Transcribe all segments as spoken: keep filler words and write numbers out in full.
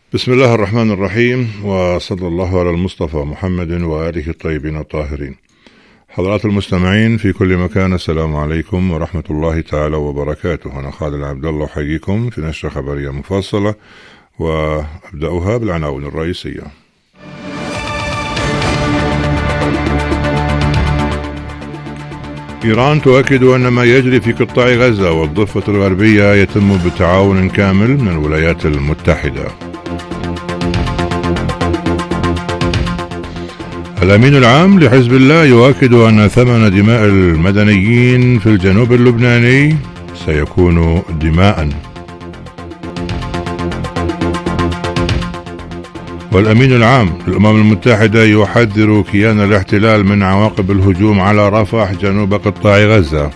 بسم الله الرحمن الرحيم، وصلى الله على المصطفى محمد وآله الطيبين الطاهرين. حضرات المستمعين في كل مكان، السلام عليكم ورحمة الله تعالى وبركاته. أنا خالد عبد الله أحييكم في نشرة خبرية مفصلة، وأبدأها بالعناوين الرئيسية. إيران تؤكد أن ما يجري في قطاع غزة والضفة الغربية يتم بتعاون كامل من الولايات المتحدة. الأمين العام لحزب الله يؤكد أن ثمن دماء المدنيين في الجنوب اللبناني سيكون دماء. والأمين العام للأمم المتحدة يحذر كيان الاحتلال من عواقب الهجوم على رفح جنوب قطاع غزة.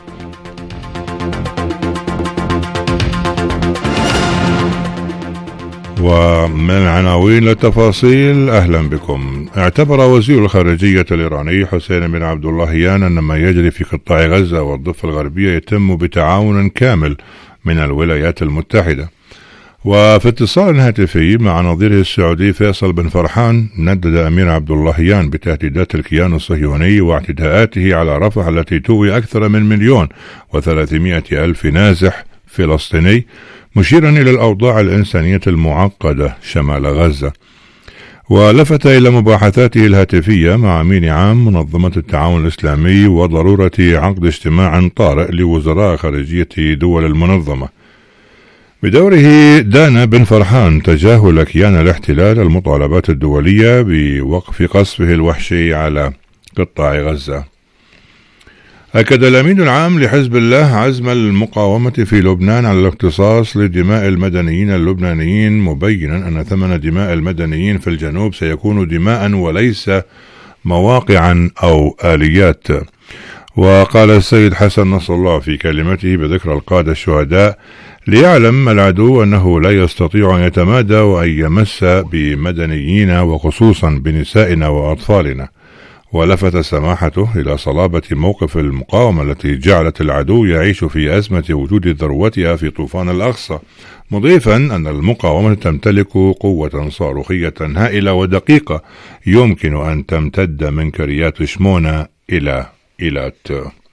ومن العناوين للتفاصيل، أهلا بكم. اعتبر وزير الخارجية الإيراني حسين بن عبد اللهيان أن ما يجري في قطاع غزة والضفة الغربية يتم بتعاون كامل من الولايات المتحدة. وفي اتصال هاتفي مع نظيره السعودي فيصل بن فرحان، ندد أمير عبد اللهيان بتهديدات الكيان الصهيوني واعتداءاته على رفح التي توي أكثر من مليون وثلاثمائة ألف نازح فلسطيني، مشيرا إلى الأوضاع الإنسانية المعقدة شمال غزة. ولفت إلى مباحثاته الهاتفية مع أمين عام منظمة التعاون الإسلامي وضرورة عقد اجتماع طارئ لوزراء خارجية دول المنظمة. بدوره دان بن فرحان تجاهل كيان الاحتلال المطالبات الدولية بوقف قصفه الوحشي على قطاع غزة. أكد الأمين العام لحزب الله عزم المقاومة في لبنان على الاقتصاص لدماء المدنيين اللبنانيين، مبينا أن ثمن دماء المدنيين في الجنوب سيكون دماء وليس مواقعا أو آليات. وقال السيد حسن نصر الله في كلمته بذكرى القادة الشهداء: ليعلم العدو أنه لا يستطيع أن يتمادى وأن يمس بمدنيين وخصوصا بنسائنا وأطفالنا. ولفت سماحته إلى صلابة موقف المقاومة التي جعلت العدو يعيش في أزمة وجود ذروتها في طوفان الأقصى، مضيفا أن المقاومة تمتلك قوة صاروخية هائلة ودقيقة يمكن أن تمتد من كريات شمونة إلى إيلات.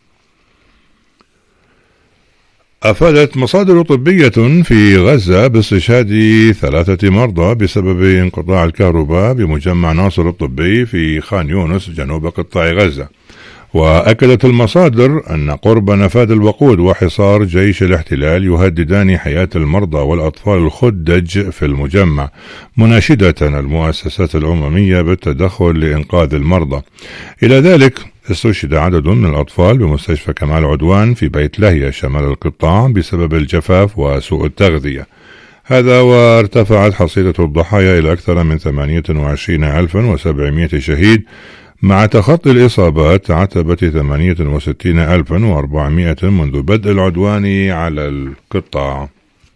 أفادت مصادر طبية في غزة باستشهاد ثلاثة مرضى بسبب انقطاع الكهرباء بمجمع ناصر الطبي في خان يونس جنوب قطاع غزة. وأكدت المصادر أن قرب نفاذ الوقود وحصار جيش الاحتلال يهددان حياة المرضى والأطفال الخدج في المجمع، مناشدة المؤسسات الأممية بالتدخل لإنقاذ المرضى. إلى ذلك استشهد عدد من الأطفال بمستشفى كمال عدوان في بيت لاهيا شمال القطاع بسبب الجفاف وسوء التغذية. هذا وارتفعت حصيلة الضحايا إلى أكثر من ثمانية وعشرين ألفا وسبعمائة شهيد، مع تخطي الإصابات عتبة ثمانية وستين ألفا وأربعمائة منذ بدء العدوان على القطاع.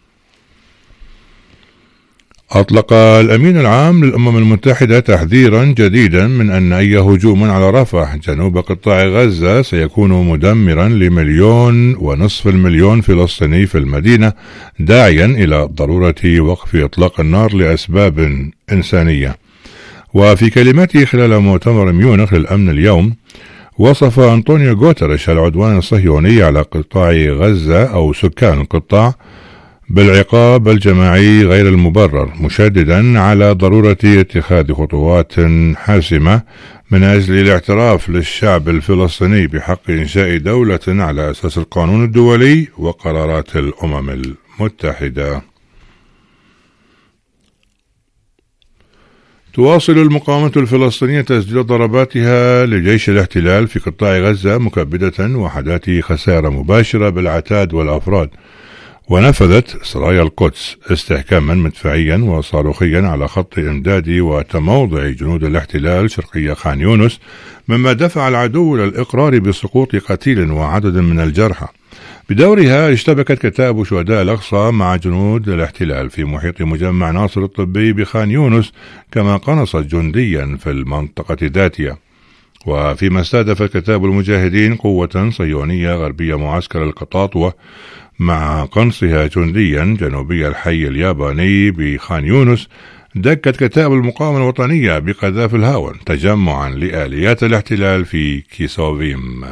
أطلق الأمين العام للأمم المتحدة تحذيرا جديدا من أن أي هجوم على رفح جنوب قطاع غزة سيكون مدمرا لمليون ونصف المليون فلسطيني في المدينة، داعيا إلى ضرورة وقف إطلاق النار لأسباب إنسانية. وفي كلمته خلال مؤتمر ميونخ للأمن اليوم، وصف أنطونيو غوتريش العدوان الصهيوني على قطاع غزة أو سكان القطاع بالعقاب الجماعي غير المبرر، مشددا على ضرورة اتخاذ خطوات حاسمة من أجل الاعتراف للشعب الفلسطيني بحق إنشاء دولة على أساس القانون الدولي وقرارات الأمم المتحدة. تواصل المقاومة الفلسطينية تسديد ضرباتها لجيش الاحتلال في قطاع غزة، مكبدة وحدات خسائر مباشرة بالعتاد والأفراد. ونفذت سرايا القدس استحكاما مدفعيا وصاروخيا على خط إمداد وتموضع جنود الاحتلال شرقي خان يونس، مما دفع العدو إلى الإقرار بسقوط قتيل وعدد من الجرحى. بدورها اشتبكت كتائب شهداء الأقصى مع جنود الاحتلال في محيط مجمع ناصر الطبي بخان يونس، كما قنصت جنديا في المنطقة ذاتها. وفيما استهدفت كتائب المجاهدين قوة صهيونية غربية معسكر القطاطوة مع قنصها جنديا جنوبي الحي الياباني بخان يونس، دكت كتائب المقاومة الوطنية بقذافي الهاون تجمعا لآليات الاحتلال في كيسوفيم.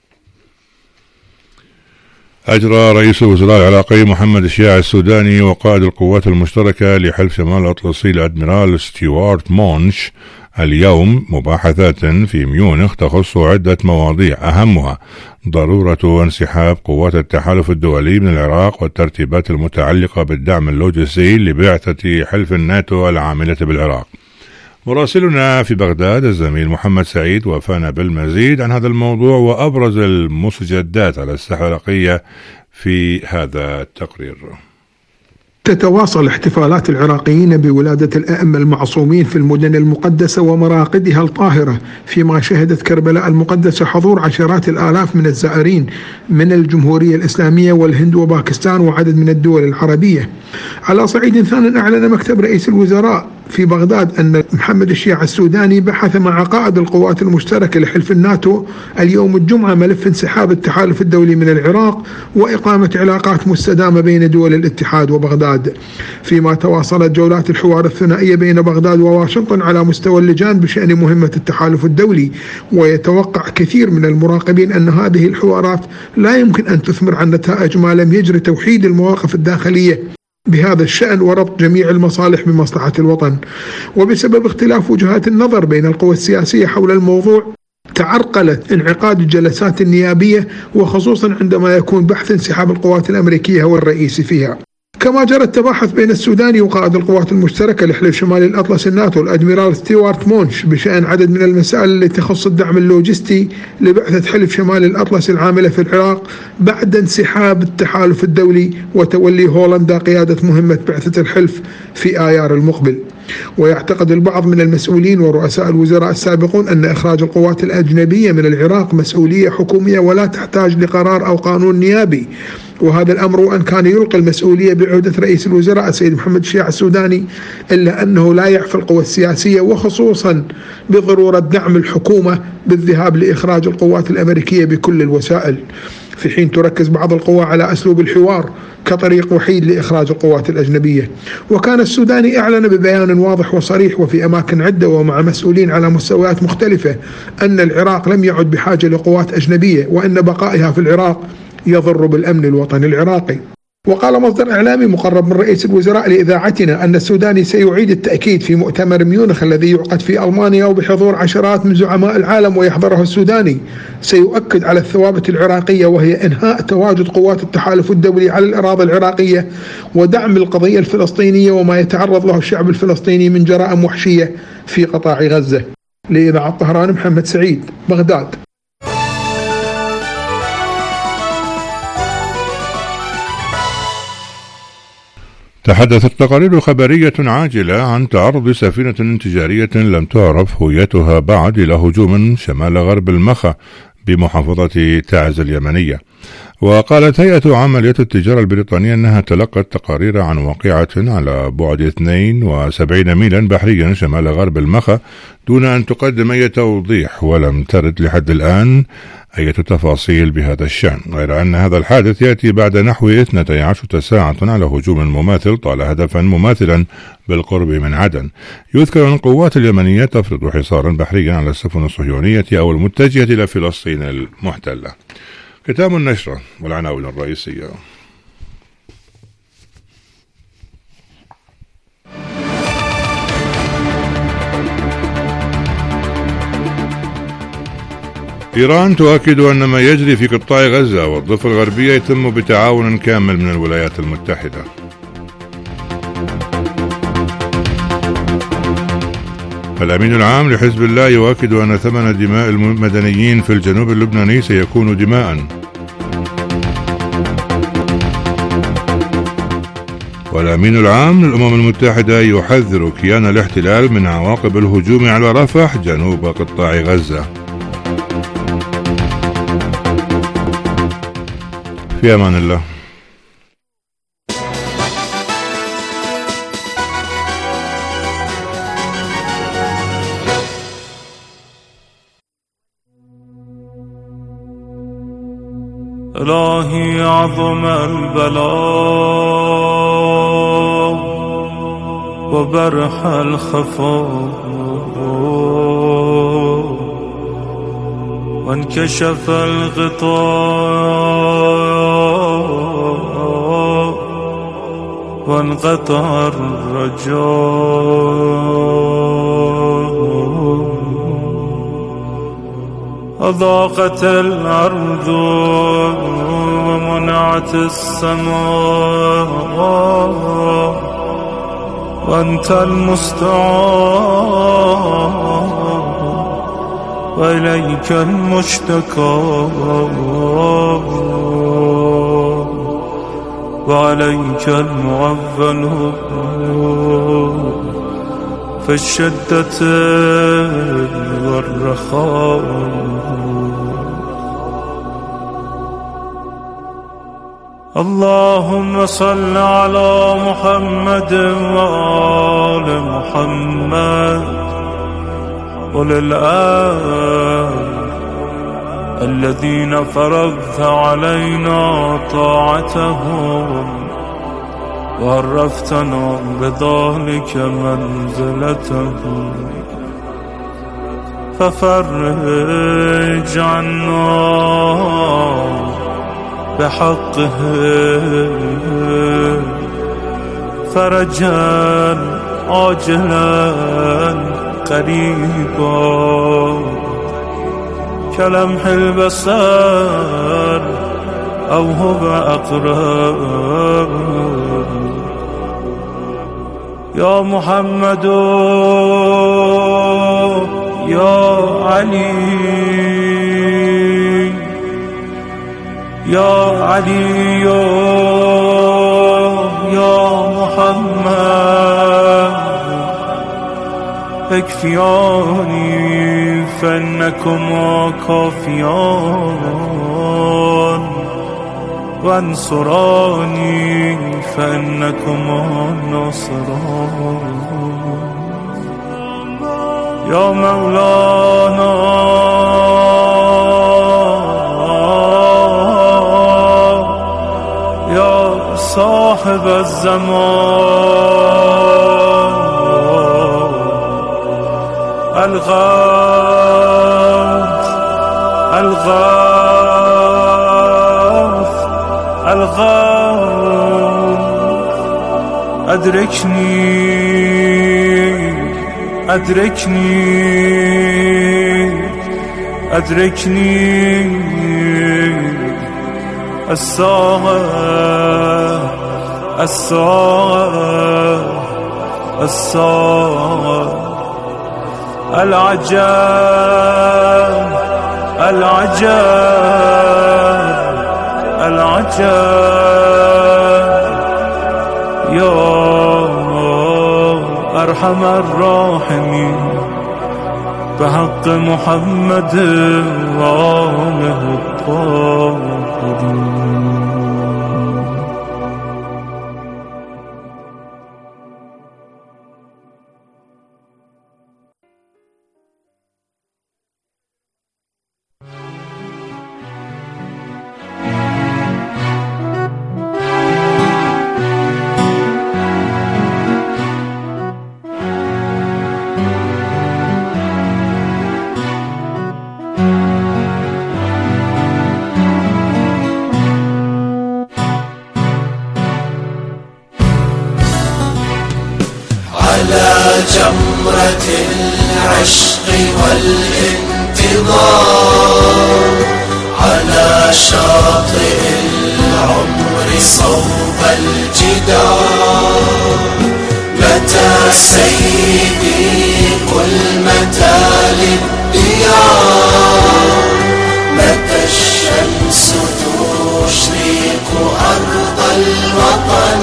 أجرى رئيس الوزراء العراقي محمد الشياع السوداني وقائد القوات المشتركة لحلف شمال الأطلسي الأدميرال ستيوارت مونش اليوم مباحثات في ميونخ تخص عدة مواضيع، أهمها ضرورة انسحاب قوات التحالف الدولي من العراق والترتيبات المتعلقة بالدعم اللوجستي لبعثة حلف الناتو العاملة بالعراق. مراسلنا في بغداد الزميل محمد سعيد وفانا بالمزيد عن هذا الموضوع وأبرز المستجدات على الساحة العراقية في هذا التقرير. تتواصل احتفالات العراقيين بولادة الأئمة المعصومين في المدن المقدسة ومراقدها الطاهرة، فيما شهدت كربلاء المقدسة حضور عشرات الآلاف من الزائرين من الجمهورية الإسلامية والهند وباكستان وعدد من الدول العربية. على صعيد ثاني، أعلن مكتب رئيس الوزراء في بغداد أن محمد الشياع السوداني بحث مع قائد القوات المشتركة لحلف الناتو اليوم الجمعة ملف انسحاب التحالف الدولي من العراق وإقامة علاقات مستدامة بين دول الاتحاد وبغداد، فيما تواصلت جولات الحوار الثنائية بين بغداد وواشنطن على مستوى اللجان بشأن مهمة التحالف الدولي. ويتوقع كثير من المراقبين أن هذه الحوارات لا يمكن أن تثمر عن نتائج ما لم يجري توحيد المواقف الداخلية بهذا الشأن وربط جميع المصالح بمصلحة الوطن. وبسبب اختلاف وجهات النظر بين القوى السياسية حول الموضوع تعرقلت انعقاد الجلسات النيابية، وخصوصا عندما يكون بحث انسحاب القوات الأمريكية هو الرئيسي فيها. كما جرى التباحث بين السوداني وقائد القوات المشتركة لحلف شمال الأطلس الناتو الأدميرال ستيوارت مونش بشأن عدد من المسائل التي تخص الدعم اللوجستي لبعثة حلف شمال الأطلس العاملة في العراق بعد انسحاب التحالف الدولي وتولي هولندا قيادة مهمة بعثة الحلف في آيار المقبل. ويعتقد البعض من المسؤولين ورؤساء الوزراء السابقون أن إخراج القوات الأجنبية من العراق مسؤولية حكومية ولا تحتاج لقرار أو قانون نيابي، وهذا الأمر وأن كان يلقي المسؤولية بعهدة رئيس الوزراء السيد محمد الشياع السوداني، إلا أنه لا يعفى القوى السياسية وخصوصا بضرورة دعم الحكومة بالذهاب لإخراج القوات الأمريكية بكل الوسائل، في حين تركز بعض القوى على أسلوب الحوار كطريق وحيد لإخراج القوات الأجنبية. وكان السوداني أعلن ببيان واضح وصريح وفي أماكن عدة ومع مسؤولين على مستويات مختلفة أن العراق لم يعد بحاجة لقوات أجنبية، وأن بقائها في العراق يضر بالأمن الوطني العراقي. وقال مصدر إعلامي مقرب من رئيس الوزراء لإذاعتنا أن السوداني سيعيد التأكيد في مؤتمر ميونخ الذي يعقد في ألمانيا وبحضور عشرات من زعماء العالم ويحضره السوداني، سيؤكد على الثوابت العراقية، وهي إنهاء تواجد قوات التحالف الدولي على الأراضي العراقية ودعم القضية الفلسطينية وما يتعرض له الشعب الفلسطيني من جرائم وحشية في قطاع غزة. لإذاعة طهران محمد سعيد، بغداد. تحدثت تقارير خبرية عاجلة عن تعرض سفينة تجارية لم تعرف هويتها بعد إلى هجوم شمال غرب المخا بمحافظة تعز اليمنية. وقالت هيئة عمليات التجارة البريطانية أنها تلقت تقارير عن واقعة على بعد اثنين وسبعين ميلا بحريا شمال غرب المخا دون أن تقدم أي توضيح، ولم ترد لحد الآن أي تفاصيل بهذا الشأن، غير أن هذا الحادث يأتي بعد نحو اثنتي عشرة ساعة على هجوم مماثل طال هدفا مماثلا بالقرب من عدن. يذكر أن القوات اليمنية تفرض حصارا بحريا على السفن الصهيونية أو المتجهة إلى فلسطين المحتلة. ختام النشرة والعناوين الرئيسية. إيران تؤكد أن ما يجري في قطاع غزة والضفة الغربية يتم بتعاون كامل من الولايات المتحدة. الأمين العام لحزب الله يؤكد أن ثمن دماء المدنيين في الجنوب اللبناني سيكون دماء. والأمين العام للأمم المتحدة يحذر كيان الاحتلال من عواقب الهجوم على رفح جنوب قطاع غزة. في أمان الله. إلهي عظم البلاء وبرح الخفا وانكشف الغطاء وانقطع الرجاء أضاقت الأرض ومنعت السماء وأنت المستعان وإليك المشتكى وعليك المعول في الشدة والرخاء. اللهم صل على محمد وآل محمد وللآل الذين فرضت علينا طاعتهم وعرفتنا بذلك منزلتهم ففرج عنا بحقهم فرجا عاجلا قريبا كلمح البصر أو هو أقرب. يا محمد يا علي يا علي يا محمد اكفياني فإنكما كافيان وانصراني فإنكما ناصران. يا مولانا يا صاحب الزمان الغاث الغاث الغاث أدركني أدركني أدركني الساعة الساعة الساعة العجاب العجاب العجاب. يا أرحم الراحمين بحق محمد وآله الطاهرين. جمرة العشق والانتظار على شاطئ العمر صوب الجدار. متى سيدي قل متى للديار، متى الشمس تشرق أرض الوطن.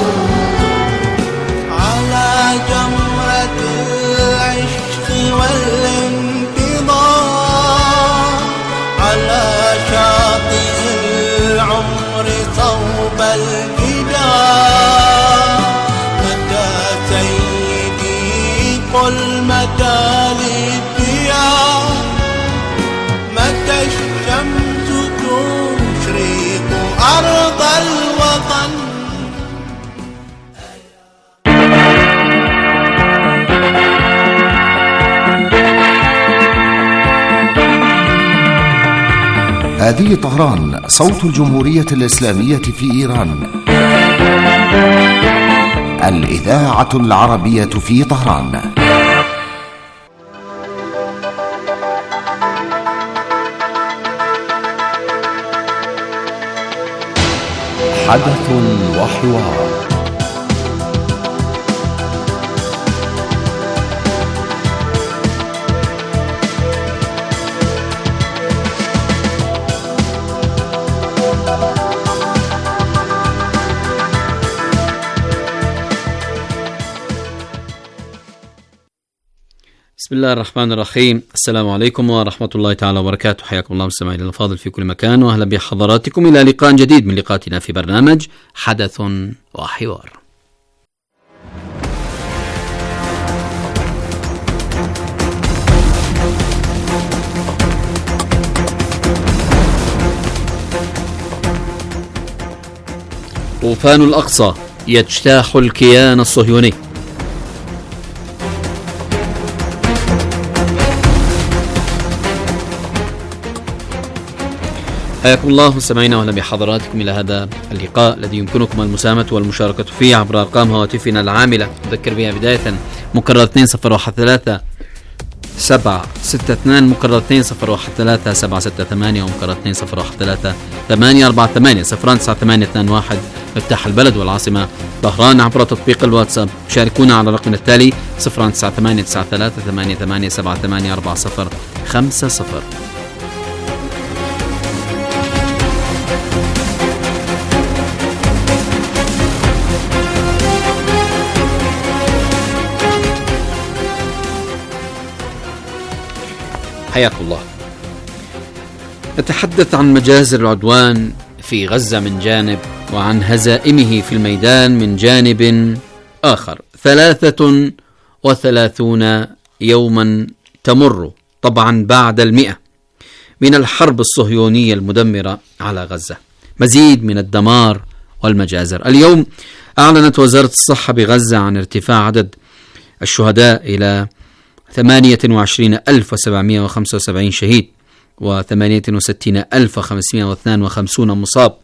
متى سيدي هذه طهران، صوت الجمهورية الإسلامية في إيران، الإذاعة العربية في طهران. حدث وحوار. بسم الله الرحمن الرحيم. السلام عليكم ورحمة الله تعالى وبركاته. حياكم الله مستمعينا الأفاضل في كل مكان، وأهلا بحضراتكم إلى لقاء جديد من لقاءاتنا في برنامج حدث وحوار. طوفان الأقصى يجتاح الكيان الصهيوني. حياكم الله مستمعينا واهلا بحضراتكم الى هذا اللقاء الذي يمكنكم المساهمه والمشاركه فيه عبر ارقام هواتفنا العامله. نذكر بها بدايه مكرر اثنين صفر واحد ثلاثة سبعة ستة اثنين، مكرر اثنين صفر واحد ثلاثة سبعة ستة ثمانية، ومكرر اثنين صفر واحد ثلاثة ثمانية أربعة ثمانية صفران تسعة ثمانية اثنان واحد مفتاح البلد والعاصمه طهران عبر تطبيق الواتساب. شاركونا على الرقم التالي صفران تسعة ثمانية تسعة ثلاثة ثمانية ثمانية سبعة ثمانية أربعة صفر خمسة صفر. حياكم الله. نتحدث عن مجازر العدوان في غزة من جانب، وعن هزائمه في الميدان من جانب آخر. ثلاثة وثلاثون يوما تمر طبعا بعد المئة من الحرب الصهيونية المدمرة على غزة، مزيد من الدمار والمجازر. اليوم أعلنت وزارة الصحة بغزة عن ارتفاع عدد الشهداء إلى ثمانية وعشرين ألف وسبعمائة وخمسة وسبعين شهيد وثمانية وستين ألف وخمسمائة واثنين وخمسين مصاب،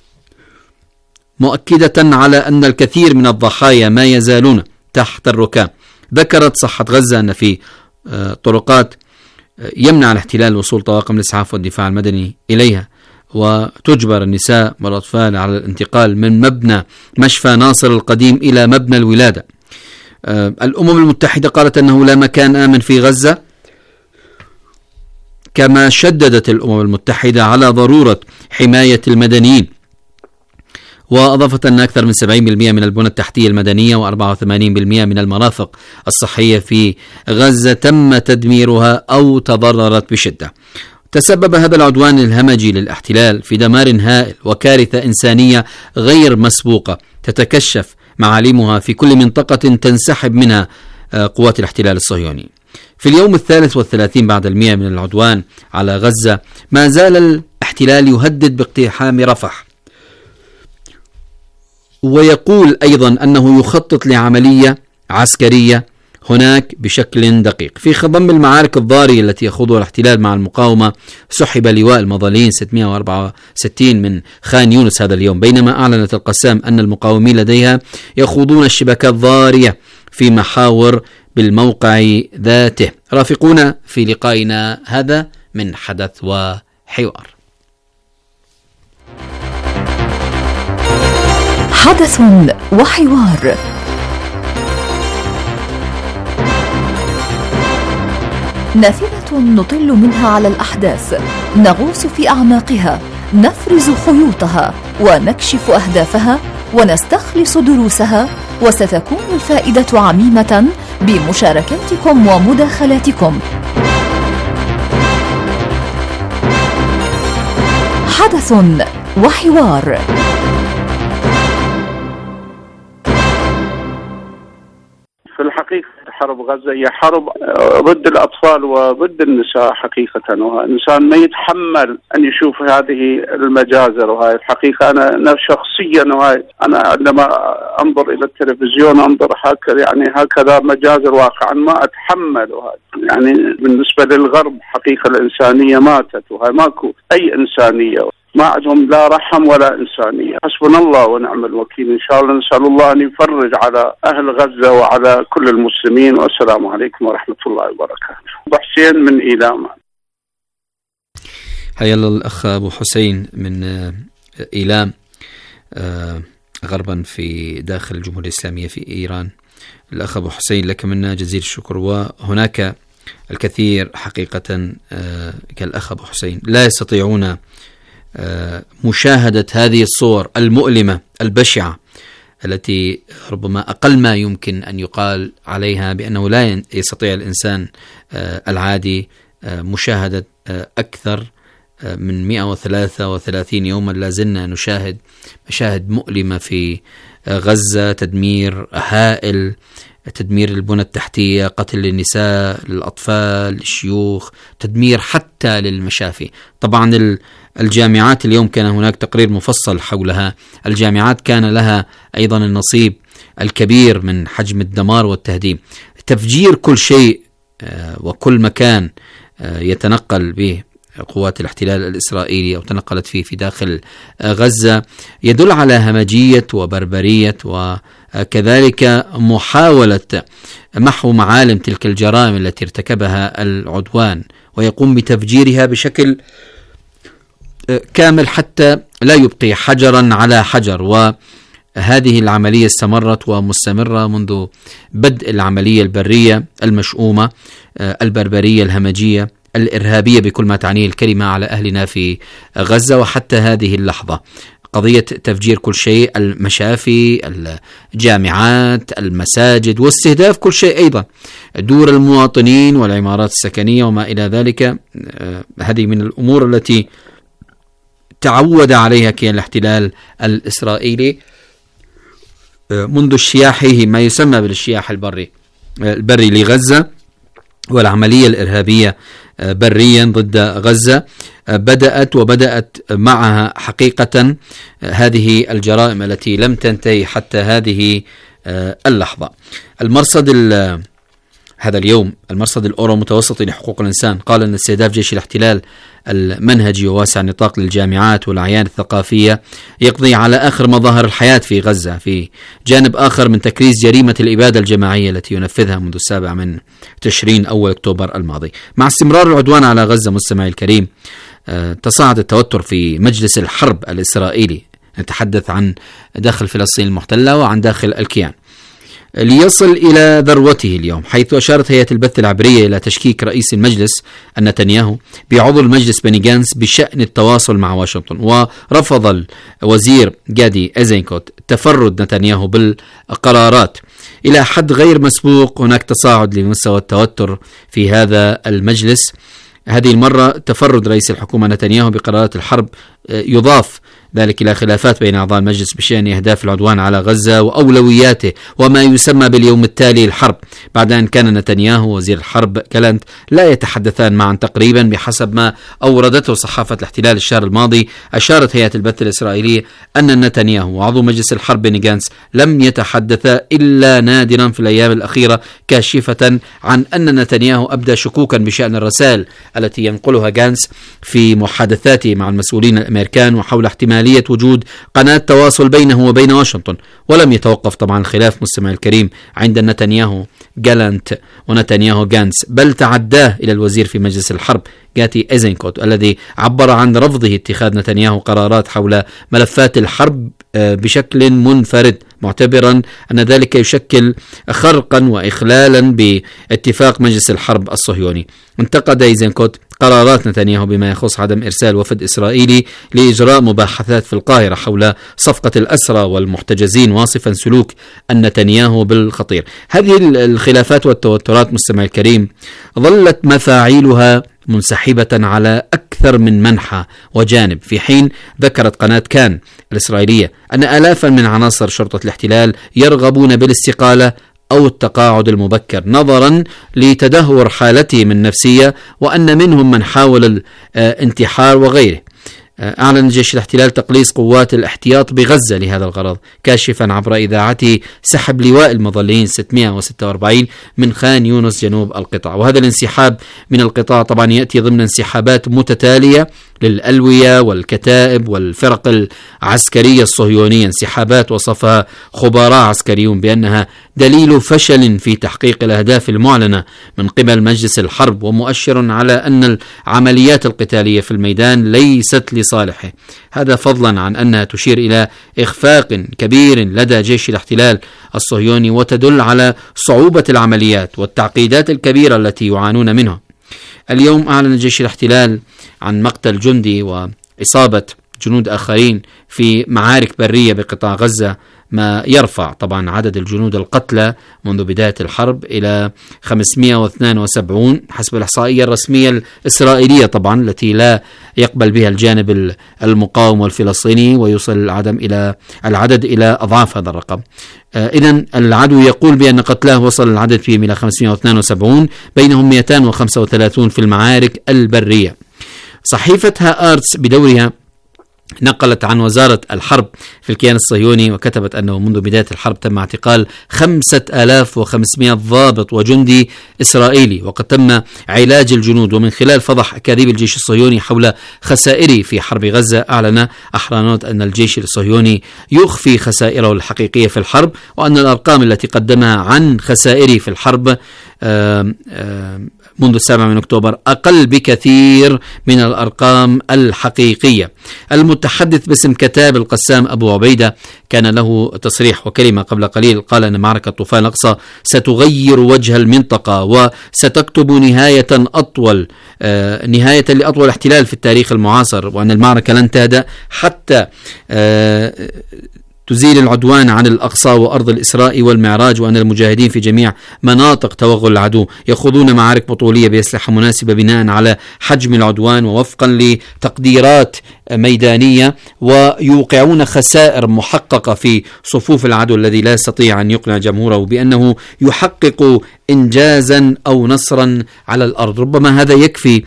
مؤكدة على أن الكثير من الضحايا ما يزالون تحت الركام. ذكرت صحة غزة أن في طرقات يمنع الاحتلال وصول طواقم الإسعاف والدفاع المدني إليها، وتجبر النساء والأطفال على الانتقال من مبنى مشفى ناصر القديم إلى مبنى الولادة. الأمم المتحدة قالت أنه لا مكان آمن في غزة، كما شددت الأمم المتحدة على ضرورة حماية المدنيين، وأضافت أن أكثر من سبعين بالمئة من البنى التحتية المدنية وأربعة وثمانين بالمئة من المرافق الصحية في غزة تم تدميرها أو تضررت بشدة. تسبب هذا العدوان الهمجي للاحتلال في دمار هائل وكارثة إنسانية غير مسبوقة تتكشف معالمها في كل منطقة تنسحب منها قوات الاحتلال الصهيوني. في اليوم الثالث والثلاثين بعد المئة من العدوان على غزة، ما زال الاحتلال يهدد باقتحام رفح، ويقول أيضا أنه يخطط لعملية عسكرية هناك بشكل دقيق. في خضم المعارك الضارية التي يخوضها الاحتلال مع المقاومة، سحب لواء المظالين ستمائة وأربعة وستين من خان يونس هذا اليوم، بينما أعلنت القسام أن المقاومين لديها يخوضون الشبكات ضارية في محاور بالموقع ذاته. رافقونا في لقائنا هذا من حدث وحوار. حدث وحوار. نافذة نطل منها على الأحداث، نغوص في أعماقها، نفرز خيوطها ونكشف أهدافها ونستخلص دروسها، وستكون الفائدة عميمة بمشاركاتكم ومداخلاتكم. حدث وحوار. في الحقيقة حقيقة حرب غزة هي حرب ضد الأطفال وضد النساء حقيقة، والإنسان ما يتحمل أن يشوف هذه المجازر. وهاي الحقيقة أنا شخصيا وهاي أنا عندما أنظر إلى التلفزيون أنظر هكذا يعني هكذا مجازر واقعا ما أتحمل. وهاي يعني بالنسبة للغرب حقيقة الإنسانية ماتت، وهاي ماكو أي إنسانية، ما عندهم لا رحم ولا إنسانية. حسبنا الله ونعم الوكيل. إن شاء الله نسأل الله أن يفرج على أهل غزة وعلى كل المسلمين، والسلام عليكم ورحمة الله وبركاته. أبو حسين من إيلام. حيا الله الأخ أبو حسين من إيلام غربا في داخل الجمهورية الإسلامية في إيران. الأخ أبو حسين لك منا جزيل الشكر. وهناك الكثير حقيقة كالأخ أبو حسين لا يستطيعون مشاهدة هذه الصور المؤلمة البشعة التي ربما أقل ما يمكن أن يقال عليها بأنه لا يستطيع الإنسان العادي مشاهدة أكثر من مئة وثلاثة وثلاثين يوما. لازلنا نشاهد مشاهد مؤلمة في غزة، تدمير هائل، تدمير البنى التحتية، قتل للنساء، للأطفال، للشيوخ، تدمير حتى للمشافي. طبعا الجامعات اليوم كان هناك تقرير مفصل حولها. الجامعات كان لها أيضا النصيب الكبير من حجم الدمار والتهديم. تفجير كل شيء وكل مكان يتنقل به قوات الاحتلال الإسرائيلي أو تنقلت فيه في داخل غزة يدل على همجية وبربرية وكذلك محاولة محو معالم تلك الجرائم التي ارتكبها العدوان، ويقوم بتفجيرها بشكل كامل حتى لا يبقي حجرا على حجر. وهذه العملية استمرت ومستمرة منذ بدء العملية البرية المشؤومة البربرية الهمجية الإرهابية بكل ما تعنيه الكلمة على أهلنا في غزة، وحتى هذه اللحظة قضية تفجير كل شيء، المشافي، الجامعات، المساجد، واستهداف كل شيء، أيضا دور المواطنين والعمارات السكنية وما إلى ذلك. هذه من الأمور التي تعود عليها كيان الاحتلال الإسرائيلي منذ الشياحه ما يسمى بالشياح البري البري لغزة والعملية الإرهابية بريا ضد غزة. بدأت وبدأت معها حقيقة هذه الجرائم التي لم تنتهي حتى هذه اللحظة. المرصد هذا اليوم المرصد الأورو متوسطي لحقوق الإنسان قال أن استهداف جيش الاحتلال المنهجي وواسع النطاق للجامعات والأعيان الثقافية يقضي على آخر مظاهر الحياة في غزة، في جانب آخر من تكريس جريمة الإبادة الجماعية التي ينفذها منذ السابع من تشرين أول أكتوبر الماضي. مع استمرار العدوان على غزة مستمعي الكريم تصاعد التوتر في مجلس الحرب الإسرائيلي. نتحدث عن داخل فلسطين المحتلة وعن داخل الكيان، ليصل إلى ذروته اليوم، حيث أشارت هيئة البث العبرية إلى تشكيك رئيس المجلس نتنياهو بعضو المجلس بني جانس بشأن التواصل مع واشنطن. ورفض الوزير جادي إيزنكوت تفرد نتنياهو بالقرارات إلى حد غير مسبوق. هناك تصاعد لمستوى التوتر في هذا المجلس. هذه المرة تفرد رئيس الحكومة نتنياهو بقرارات الحرب يضاف ذلك إلى خلافات بين أعضاء المجلس بشأن أهداف العدوان على غزة وأولوياته وما يسمى باليوم التالي الحرب، بعد أن كان نتنياهو وزير الحرب كالنت لا يتحدثان معا تقريبا بحسب ما أوردته صحافة الاحتلال الشهر الماضي. أشارت هيئة البث الإسرائيلية أن نتنياهو وعضو مجلس الحرب بني جانس لم يتحدثا إلا نادرا في الأيام الأخيرة، كاشفة عن أن نتنياهو أبدى شكوكا بشأن الرسائل التي ينقلها جانس في محادثاته مع المسؤولين الأمريكان وحول احتمال وجود قناة تواصل بينه وبين واشنطن. ولم يتوقف طبعا الخلاف مستمع الكريم عند نتنياهو جالانت ونتنياهو جانس، بل تعداه إلى الوزير في مجلس الحرب جاتي إيزنكوت الذي عبر عن رفضه اتخاذ نتنياهو قرارات حول ملفات الحرب بشكل منفرد، معتبرا أن ذلك يشكل خرقا وإخلالا باتفاق مجلس الحرب الصهيوني. انتقد إيزنكوت قرارات نتنياهو بما يخص عدم إرسال وفد إسرائيلي لإجراء مباحثات في القاهرة حول صفقة الأسرى والمحتجزين، واصفا سلوك نتنياهو بالخطير. هذه الخلافات والتوترات مستمع الكريم ظلت مفاعيلها منسحبة على أكثر من منحى وجانب، في حين ذكرت قناة كان الإسرائيلية أن آلافا من عناصر شرطة الاحتلال يرغبون بالاستقالة أو التقاعد المبكر نظرا لتدهور حالتهم النفسية، وأن منهم من حاول الانتحار وغيره. أعلن جيش الاحتلال تقليص قوات الاحتياط بغزة لهذا الغرض، كاشفا عبر إذاعته سحب لواء المظليين ستمائة وستة وأربعين من خان يونس جنوب القطاع. وهذا الانسحاب من القطاع طبعا يأتي ضمن انسحابات متتالية للألوية والكتائب والفرق العسكرية الصهيونية، انسحابات وصفها خبراء عسكريون بأنها دليل فشل في تحقيق الأهداف المعلنة من قبل مجلس الحرب، ومؤشر على أن العمليات القتالية في الميدان ليست لصالحه. هذا فضلا عن أنها تشير إلى إخفاق كبير لدى جيش الاحتلال الصهيوني، وتدل على صعوبة العمليات والتعقيدات الكبيرة التي يعانون منها. اليوم أعلن جيش الاحتلال عن مقتل جندي وإصابة جنود آخرين في معارك برية بقطاع غزة، ما يرفع طبعا عدد الجنود القتلى منذ بداية الحرب إلى خمسمائة واثنين وسبعين حسب الإحصائية الرسمية الإسرائيلية طبعا، التي لا يقبل بها الجانب المقاوم والفلسطيني، ويوصل العدد إلى العدد إلى أضعاف هذا الرقم. آه إذن العدو يقول بأن قتلاه وصل العدد فيهم إلى خمسمائة واثنين وسبعين، بينهم مئتين وخمسة وثلاثين في المعارك البرية. صحيفة هآرتس بدورها نقلت عن وزارة الحرب في الكيان الصهيوني وكتبت أنه منذ بداية الحرب تم اعتقال خمسة آلاف وخمسمائة ضابط وجندي إسرائيلي، وقد تم علاج الجنود. ومن خلال فضح أكاذيب الجيش الصهيوني حول خسائره في حرب غزة، أعلن أحرانوت أن الجيش الصهيوني يخفي خسائره الحقيقية في الحرب، وأن الأرقام التي قدمها عن خسائره في الحرب آم آم منذ السابع من أكتوبر أقل بكثير من الأرقام الحقيقية. المتحدث باسم كتاب القسام أبو عبيدة كان له تصريح وكلمة قبل قليل، قال أن معركة طوفان الأقصى ستغير وجه المنطقة وستكتب نهاية أطول آه نهاية لأطول احتلال في التاريخ المعاصر، وأن المعركة لن تهدأ حتى آه تزيل العدوان عن الأقصى وأرض الإسراء والمعراج، وأن المجاهدين في جميع مناطق توغل العدو يخوضون معارك بطولية بأسلحة مناسبة بناء على حجم العدوان ووفقا لتقديرات ميدانية، ويوقعون خسائر محققة في صفوف العدو الذي لا يستطيع أن يقنع جمهوره بأنه يحقق إنجازا أو نصرا على الأرض. ربما هذا يكفي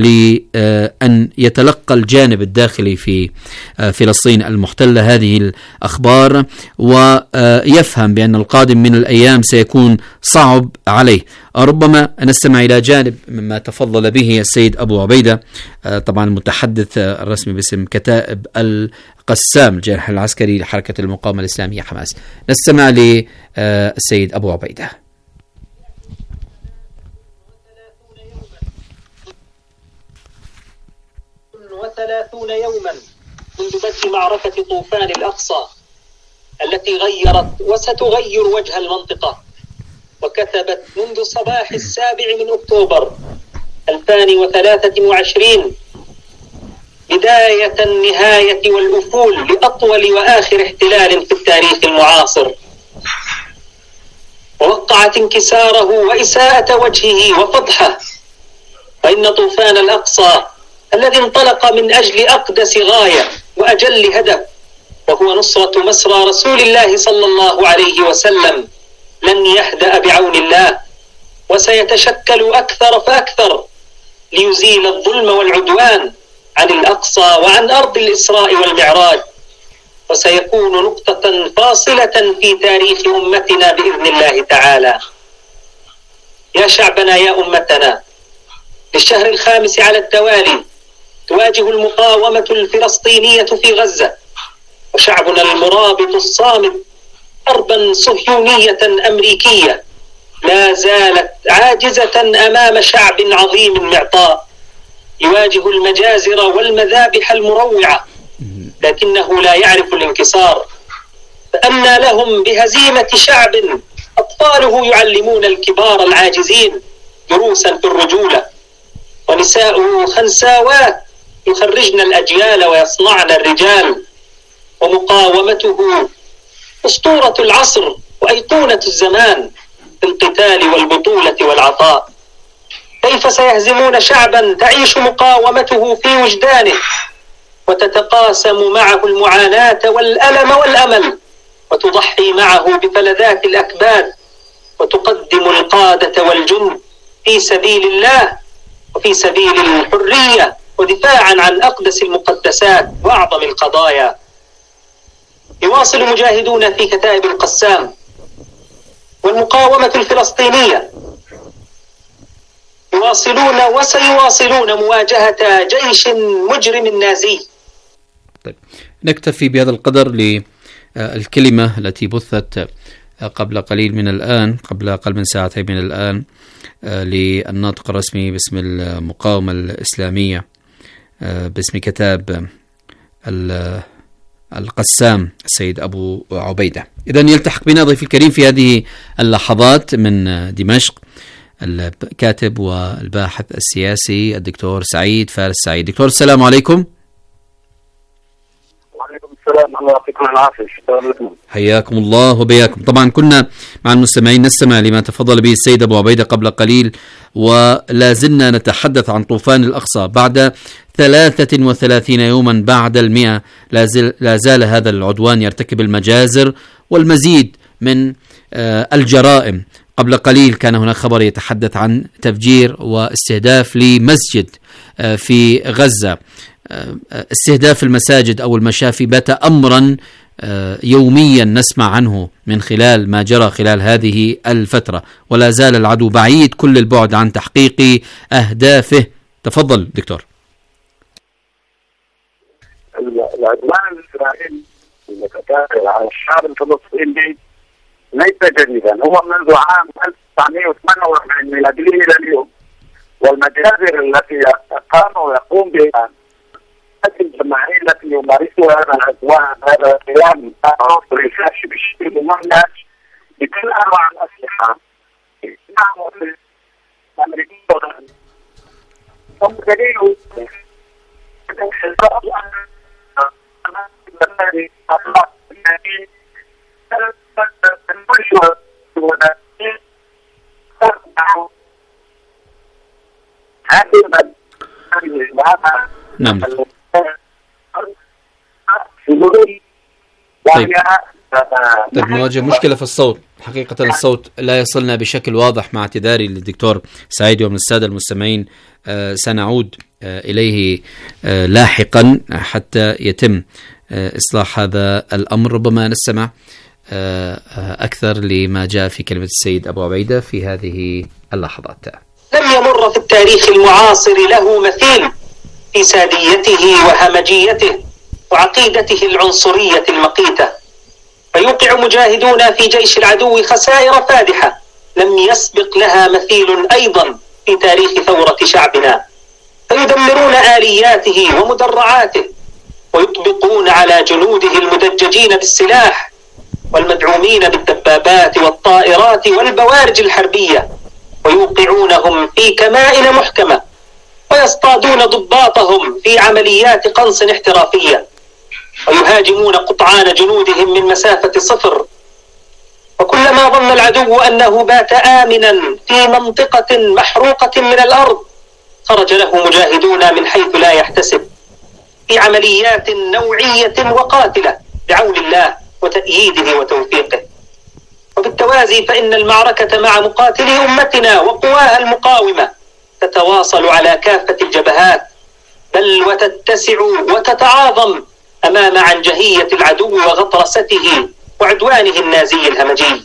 لأن يتلقى الجانب الداخلي في فلسطين المحتلة هذه الأخبار، ويفهم بأن القادم من الأيام سيكون صعب عليه. ربما نستمع إلى جانب مما تفضل به السيد أبو عبيدة، طبعا المتحدث الرسمي باسم كتائب القسام الجناح العسكري لحركة المقاومة الإسلامية حماس. نستمع للسيد أبو عبيدة. وثلاثون يوما منذ بدء معركة طوفان الأقصى التي غيرت وستغير وجه المنطقة، وكتبت منذ صباح السابع من أكتوبر ألفين وثلاثة وعشرين بداية النهاية والأفول لأطول وآخر احتلال في التاريخ المعاصر، ووقعت انكساره وإساءة وجهه وفضحه. فإن طوفان الأقصى الذي انطلق من أجل أقدس غاية وأجل هدف، وهو نصرة مسرى رسول الله صلى الله عليه وسلم، لن يهدأ بعون الله، وسيتشكل أكثر فأكثر ليزيل الظلم والعدوان عن الأقصى وعن أرض الإسراء والمعراج، وسيكون نقطة فاصلة في تاريخ أمتنا بإذن الله تعالى. يا شعبنا يا أمتنا، للشهر الخامس على التوالي تواجه المقاومة الفلسطينية في غزة وشعبنا المرابط الصامد حربا صهيونية أمريكية لا زالت عاجزة أمام شعب عظيم معطاء يواجه المجازر والمذابح المروعة، لكنه لا يعرف الانكسار. فأنى لهم بهزيمة شعب أطفاله يعلمون الكبار العاجزين دروسا في الرجولة، ونساؤه خنساوات يخرجن الأجيال ويصنعن الرجال، ومقاومته أسطورة العصر وأيقونة الزمان في القتال والبطولة والعطاء. كيف سيهزمون شعبا تعيش مقاومته في وجدانه وتتقاسم معه المعاناة والألم والأمل، وتضحي معه بفلذات الأكباد وتقدم القادة والجند في سبيل الله وفي سبيل الحرية ودفاعا عن أقدس المقدسات وأعظم القضايا. يواصل مجاهدون في كتائب القسام والمقاومة الفلسطينية، يواصلون وسيواصلون مواجهة جيش مجرم نازي. طيب، نكتفي بهذا القدر للكلمة التي بثت قبل قليل من الآن، قبل أقل من ساعتين من الآن، للناطق الرسمي باسم المقاومة الإسلامية باسم كتاب القسام السيد أبو عبيدة. إذن يلتحق بنا ضيف الكريم في هذه اللحظات من دمشق الكاتب والباحث السياسي الدكتور سعيد فارس سعيد. دكتور السلام عليكم. وعليكم السلام، الله يعطيكم العافية. حياكم الله وبياكم. طبعا كنا مع المستمعين نستمع لما تفضل به السيد أبو عبيدة قبل قليل، ولا زلنا نتحدث عن طوفان الأقصى بعد ثلاثة وثلاثين يوما بعد المئة. لا زال هذا العدوان يرتكب المجازر والمزيد من الجرائم. قبل قليل كان هناك خبر يتحدث عن تفجير واستهداف لمسجد في غزة. استهداف المساجد أو المشافي بات أمرا يوميا نسمع عنه من خلال ما جرى خلال هذه الفترة، ولا زال العدو بعيد كل البعد عن تحقيق أهدافه. تفضل دكتور. العدوان الإسرائيلي المتكرر على الشعب الفلسطيني ليس جديدا، هو منذ عام ألف وتسعمئة وثمانية وأربعين ميلادي إلى اليوم، والمجازر التي قاموا يقوم بها الجماعية التي يمارسها هذا العدوان، هذا القيام العنصري الفاشي بشكل ممنهج بكل أنواع الأسلحة. نعم الأمريكيين هم دليل نعم. طيب. طيب، نواجه مشكلة في الصوت. حقيقة الصوت لا يصلنا بشكل واضح، مع اعتذاري للدكتور سعيد ومن السادة المستمعين. آه سنعود آه إليه آه لاحقا حتى يتم آه إصلاح هذا الأمر. ربما نستمع آه آه أكثر لما جاء في كلمة السيد أبو عبيدة في هذه اللحظات. لم يمر في التاريخ المعاصر له مثيل في ساديته وهمجيته وعقيدته العنصرية المقيتة، فيوقع مجاهدون في جيش العدو خسائر فادحة لم يسبق لها مثيل أيضا في تاريخ ثورة شعبنا، فيدمرون آلياته ومدرعاته ويطبقون على جنوده المدججين بالسلاح والمدعومين بالدبابات والطائرات والبوارج الحربية، ويوقعونهم في كمائن محكمة ويصطادون ضباطهم في عمليات قنص احترافية، ويهاجمون قطعان جنودهم من مسافة صفر. وكلما ظن العدو أنه بات آمنا في منطقة محروقة من الأرض، خرج له مجاهدون من حيث لا يحتسب في عمليات نوعية وقاتلة بعون الله وتأييده وتوفيقه. وبالتوازي فإن المعركة مع مقاتلي أمتنا وقواها المقاومة تتواصل على كافة الجبهات، بل وتتسع وتتعاظم أمام عنجهية العدو وغطرسته وعدوانه النازي الهمجي.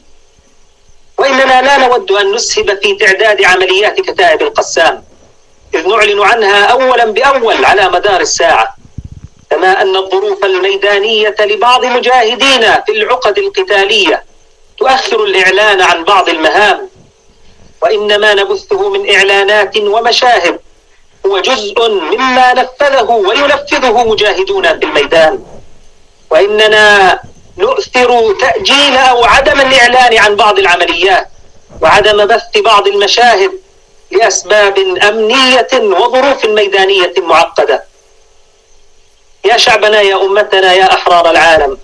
وإننا لا نود أن نسهب في تعداد عمليات كتائب القسام، إذ نعلن عنها أولا بأول على مدار الساعة، كما أن الظروف الميدانية لبعض مجاهدينا في العقد القتالية تؤخر الإعلان عن بعض المهام، وإنما نبثه من إعلانات ومشاهد هو جزء مما نفذه وينفذه مجاهدون في الميدان، وإننا نؤثر تأجيل أو عدم الإعلان عن بعض العمليات وعدم بث بعض المشاهد لأسباب أمنية وظروف ميدانية معقدة. يا شعبنا، يا أمتنا، يا أحرار العالم،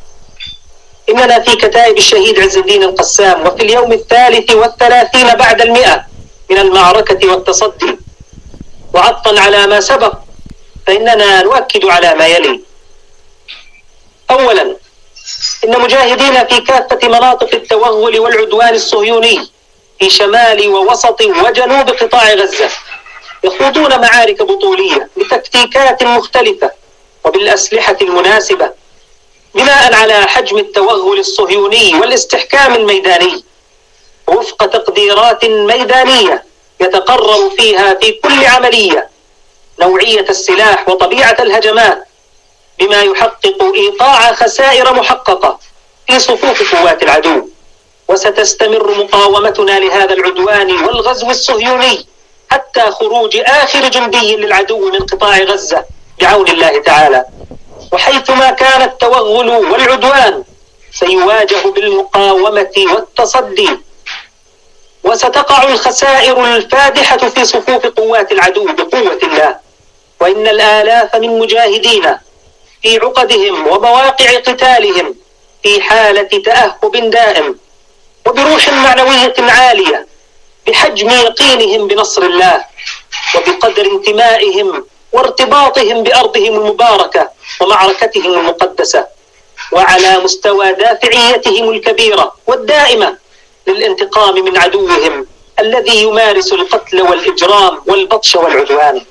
إننا في كتائب الشهيد عز الدين القسام وفي اليوم الثالث والثلاثين بعد المئة من المعركة والتصدي. وعطفا على ما سبق فإننا نؤكد على ما يلي: أولا، إن مجاهدين في كافة مناطق التوغل والعدوان الصهيوني في شمال ووسط وجنوب قطاع غزة يخوضون معارك بطولية بتكتيكات مختلفة وبالأسلحة المناسبة بناء على حجم التوغل الصهيوني والاستحكام الميداني، وفق تقديرات ميدانية يتقرر فيها في كل عملية نوعية السلاح وطبيعة الهجمات، بما يحقق إيقاع خسائر محققة في صفوف قوات العدو. وستستمر مقاومتنا لهذا العدوان والغزو الصهيوني حتى خروج آخر جندي للعدو من قطاع غزة بعون الله تعالى. وحيثما كان التوغل والعدوان سيواجه بالمقاومة والتصدي، وستقع الخسائر الفادحة في صفوف قوات العدو بقوة الله. وإن الآلاف من مجاهدين في عقدهم ومواقع قتالهم في حالة تأهب دائم وبروح معنوية عالية، بحجم يقينهم بنصر الله وبقدر انتمائهم وارتباطهم بأرضهم المباركة ومعركتهم المقدسة، وعلى مستوى دافعيتهم الكبيرة والدائمة للانتقام من عدوهم الذي يمارس القتل والإجرام والبطش والعدوان.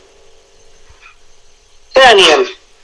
ثانيا،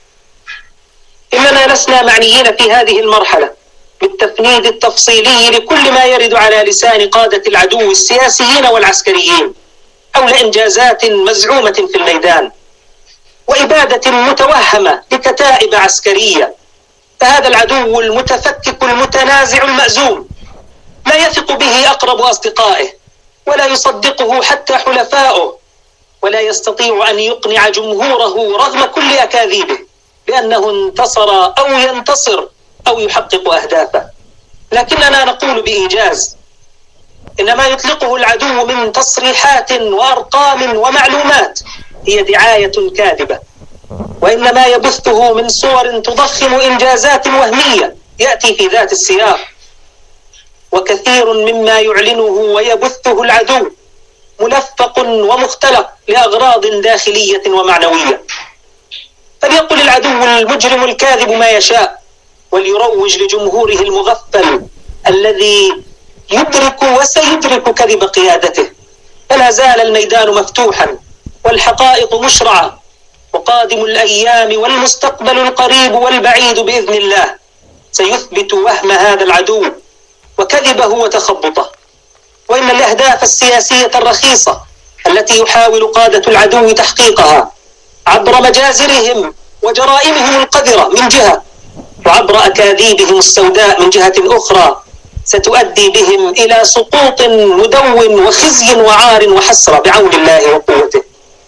إننا لسنا معنيين في هذه المرحلة بالتفنيد التفصيلي لكل ما يرد على لسان قادة العدو السياسيين والعسكريين، أو لإنجازات مزعومة في الميدان وإبادة متوهمة لكتائب عسكرية. فهذا العدو المتفكك المتنازع المأزوم لا يثق به أقرب أصدقائه ولا يصدقه حتى حلفائه، ولا يستطيع أن يقنع جمهوره رغم كل أكاذيبه بأنه انتصر أو ينتصر أو يحقق أهدافه. لكننا نقول بإيجاز إن ما يطلقه العدو من تصريحات وأرقام ومعلومات هي دعاية كاذبة، وإن ما يبثه من صور تضخم إنجازات وهمية يأتي في ذات السياق. وكثير مما يعلنه ويبثه العدو ملفق ومختلق لأغراض داخلية ومعنوية. فليقل العدو المجرم الكاذب ما يشاء، وليروج لجمهوره المغفل الذي يدرك وسيدرك كذب قيادته. فلا زال الميدان مفتوحا والحقائق مشرعة، وقادم الأيام والمستقبل القريب والبعيد بإذن الله سيثبت وهم هذا العدو وكذبه وتخبطه. وإن الأهداف السياسية الرخيصة التي يحاول قادة العدو تحقيقها عبر مجازرهم وجرائمهم القذرة من جهة، وعبر أكاذيبهم السوداء من جهة أخرى، ستؤدي بهم إلى سقوط مدون وخزي وعار وحسرة بعون الله وقوته.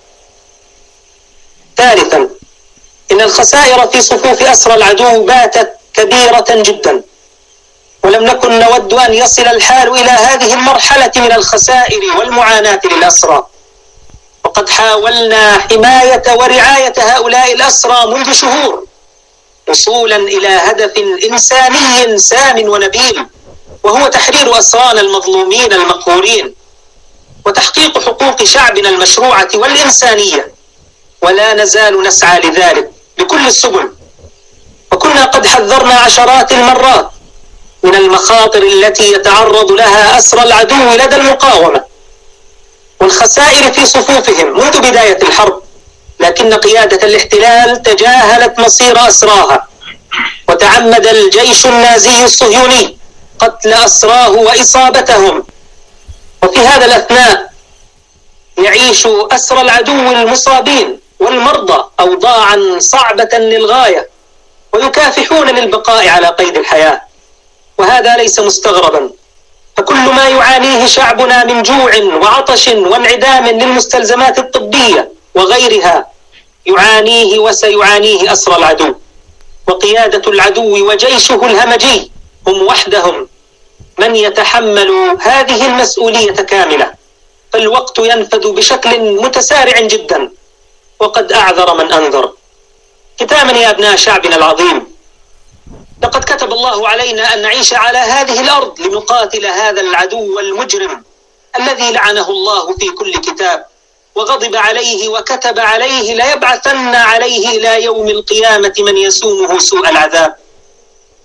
ثالثا، إن الخسائر في صفوف أسرى العدو باتت كبيرة جدا، ولم نكن نود أن يصل الحال إلى هذه المرحلة من الخسائر والمعاناة للأسرى. وقد حاولنا حماية ورعاية هؤلاء الأسرى منذ شهور، وصولا إلى هدف إنساني سام ونبيل، وهو تحرير أسرانا المظلومين المقهورين وتحقيق حقوق شعبنا المشروعة والإنسانية. ولا نزال نسعى لذلك بكل السبل، وكنا قد حذرنا عشرات المرات من المخاطر التي يتعرض لها أسرى العدو لدى المقاومة والخسائر في صفوفهم منذ بداية الحرب. لكن قيادة الاحتلال تجاهلت مصير أسراها، وتعمد الجيش النازي الصهيوني قتل أسراه وإصابتهم. وفي هذا الأثناء يعيش أسرى العدو المصابين والمرضى أوضاعا صعبة للغاية، ويكافحون للبقاء على قيد الحياة. وهذا ليس مستغربا، فكل ما يعانيه شعبنا من جوع وعطش وانعدام للمستلزمات الطبية وغيرها يعانيه وسيعانيه أسرى العدو. وقيادة العدو وجيشه الهمجي هم وحدهم من يتحمل هذه المسؤولية كاملة، فالوقت ينفذ بشكل متسارع جدا، وقد أعذر من أنذر. ختاما يا أبناء شعبنا العظيم، لقد كتب الله علينا أن نعيش على هذه الأرض لنقاتل هذا العدو المجرم الذي لعنه الله في كل كتاب وغضب عليه وكتب عليه ليبعثن عليه إلى يوم القيامة من يسومه سوء العذاب.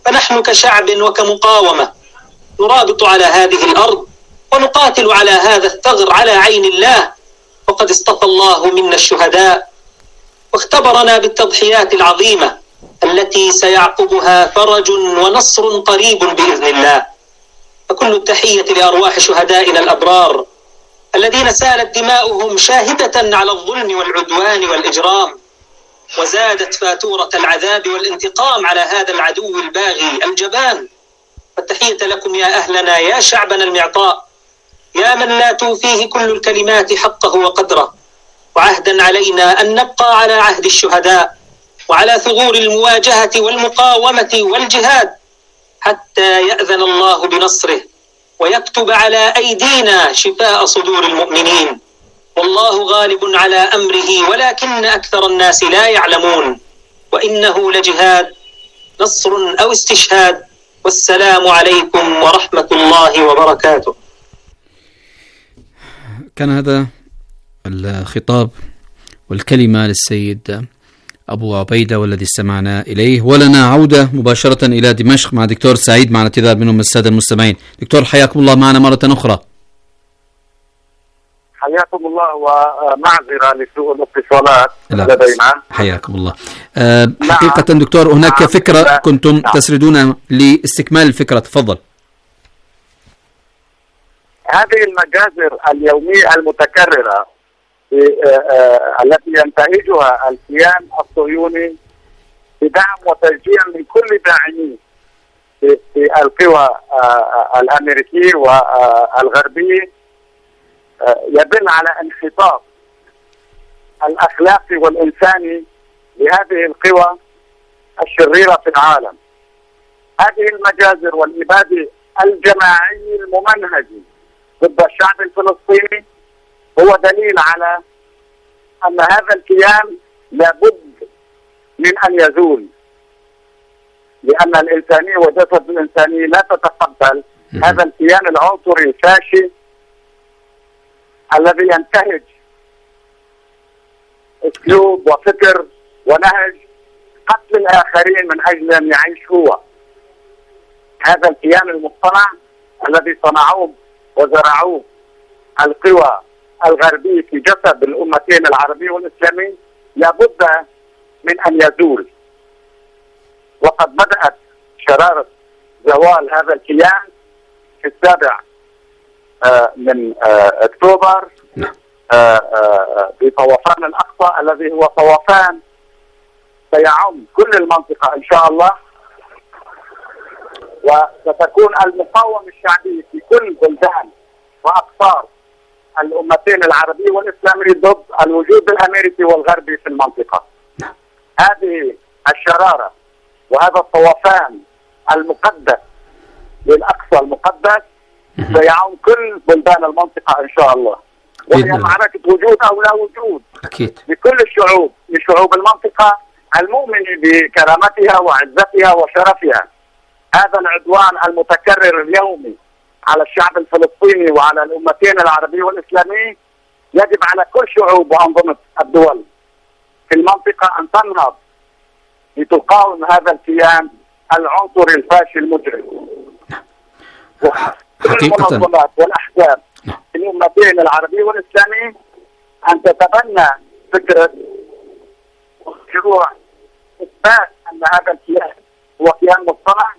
فنحن كشعب وكمقاومة نرابط على هذه الأرض ونقاتل على هذا الثغر على عين الله، وقد اصطفى الله منا الشهداء واختبرنا بالتضحيات العظيمة التي سيعقبها فرج ونصر قريب بإذن الله. فكل التحية لأرواح شهدائنا الأبرار الذين سالت دماؤهم شاهدة على الظلم والعدوان والإجرام، وزادت فاتورة العذاب والانتقام على هذا العدو الباغي الجبان. فالتحية لكم يا أهلنا يا شعبنا المعطاء، يا من لا توفيه كل الكلمات حقه وقدره، وعهدا علينا أن نبقى على عهد الشهداء وعلى ثغور المواجهة والمقاومة والجهاد حتى يأذن الله بنصره ويكتب على أيدينا شفاء صدور المؤمنين. والله غالب على أمره ولكن أكثر الناس لا يعلمون، وإنه لجهاد نصر أو استشهاد. والسلام عليكم ورحمة الله وبركاته. كان هذا الخطاب والكلمة للسيد أبو عبيدة والذي استمعنا إليه. ولنا عودة مباشرة إلى دمشق مع دكتور سعيد، مع اعتذار منهم السادة المستمعين. دكتور حياكم الله معنا مرة أخرى. حياكم الله ومعذرة لسوء الاتصالات لدينا. حياكم الله. أه حقيقة نعم. دكتور هناك نعم. فكرة كنتم نعم. تسردون لاستكمال الفكرة، تفضل. هذه المجازر اليومية المتكررة التي ينتهجها الكيان الصهيوني بدعم وتشجيع من كل داعمين في القوى الأمريكي والغربي يدل على انحطاط الأخلاقي والإنساني لهذه القوى الشريرة في العالم. هذه المجازر والإبادة الجماعي الممنهج ضد الشعب الفلسطيني هو دليل على أن هذا الكيان لابد من أن يزول، لأن الإنسانية وجسد الإنسانية لا تتقبل هذا الكيان العنصري الفاشي الذي ينتهج أسلوب وفكر ونهج قتل الآخرين من أجل أن يعيش هو. هذا الكيان المصطنع الذي صنعوه وزرعوه القوى الغربية في جسد الأمتين العربية والإسلامية لابد من أن يزول، وقد بدأت شرارة زوال هذا الكيان في السابع آه من آه أكتوبر آه آه بطوفان الأقصى الذي هو طوفان سيعم كل المنطقة إن شاء الله، وستكون المقاومة الشعبية في كل بلدان وأقطار الأمتين العربية والإسلامية ضد الوجود الأمريكي والغربي في المنطقة. هذه الشرارة وهذا الطوفان المقدس للأقصى المقدس سيعم كل بلدان المنطقة إن شاء الله، وهي معركة وجود أو لا وجود أكيد لكل الشعوب، لشعوب المنطقة المؤمنة بكرامتها وعزتها وشرفها. هذا العدوان المتكرر اليومي على الشعب الفلسطيني وعلى الأمتين العربية والإسلامية يجب على كل شعوب وأنظمة الدول في المنطقة أن تنهض لتقاوم هذا الكيان العنصري الفاشي المجرم. حقيقة المنظمات والأحزاب في الأمتين العربية والإسلامية أن تتبنى فكرة مشروع إثبات أن هذا الكيان هو كيان مصطنع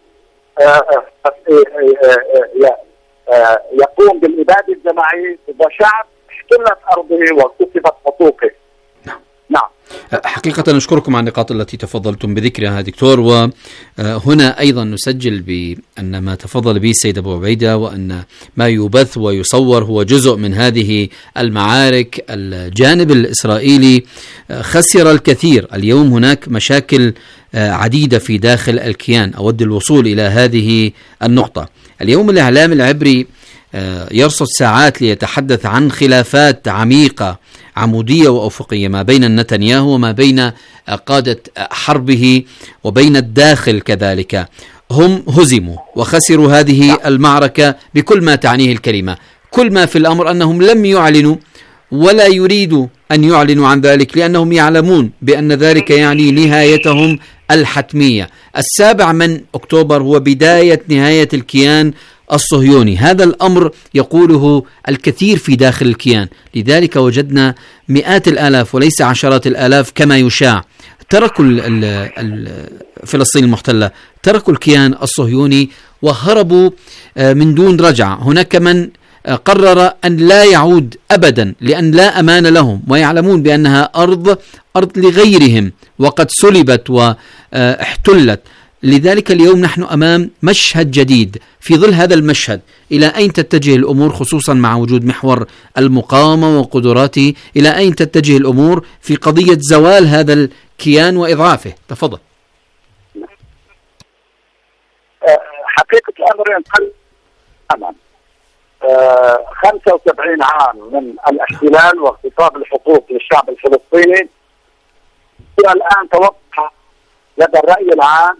يقوم بالإبادة الجماعية ضد شعب احتلت أرضه واغتصبت حقوقه. نعم. حقيقة نشكركم على النقاط التي تفضلتم بذكرها دكتور، وهنا أيضا نسجل بأن ما تفضل به السيد أبو عبيدة وأن ما يبث ويصور هو جزء من هذه المعارك. الجانب الإسرائيلي خسر الكثير اليوم، هناك مشاكل عديدة في داخل الكيان. أود الوصول إلى هذه النقطة. اليوم الإعلام العبري يرصد ساعات ليتحدث عن خلافات عميقة عمودية وأفقية ما بين نتنياهو وما بين قادة حربه وبين الداخل كذلك. هم هزموا وخسروا هذه المعركة بكل ما تعنيه الكلمة. كل ما في الأمر أنهم لم يعلنوا ولا يريدوا أن يعلنوا عن ذلك، لأنهم يعلمون بأن ذلك يعني نهايتهم الحتمية. السابع من أكتوبر هو بداية نهاية الكيان الصهيوني. هذا الأمر يقوله الكثير في داخل الكيان، لذلك وجدنا مئات الآلاف وليس عشرات الآلاف كما يشاع تركوا فلسطين المحتلة، تركوا الكيان الصهيوني وهربوا من دون رجعة. هناك من قرر أن لا يعود أبدا لأن لا أمان لهم، ويعلمون بأنها أرض أرض لغيرهم وقد سلبت واحتلت. لذلك اليوم نحن أمام مشهد جديد. في ظل هذا المشهد إلى أين تتجه الأمور، خصوصا مع وجود محور المقاومة وقدراته؟ إلى أين تتجه الأمور في قضية زوال هذا الكيان وإضعافه؟ تفضل. حقيقة الأمر ينقل أمام خمسة وسبعين عام من الاحتلال واغتصاب الحقوق للشعب الفلسطيني. الآن توقع لدى الرأي العام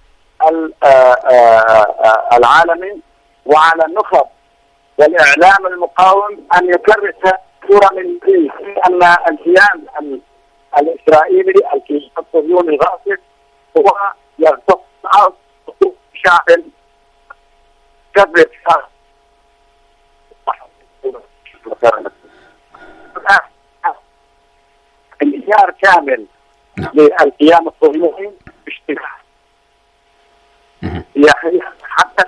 العالمي وعلى النخب والإعلام المقاوم أن يكرس صورة من ذلك، أن الكيان الإسرائيلي الكيان الصهيوني الغاصب هو يغتصب حقوق شعب كذب انهيار كامل للكيان الصهيوني باشتراك يعني حتى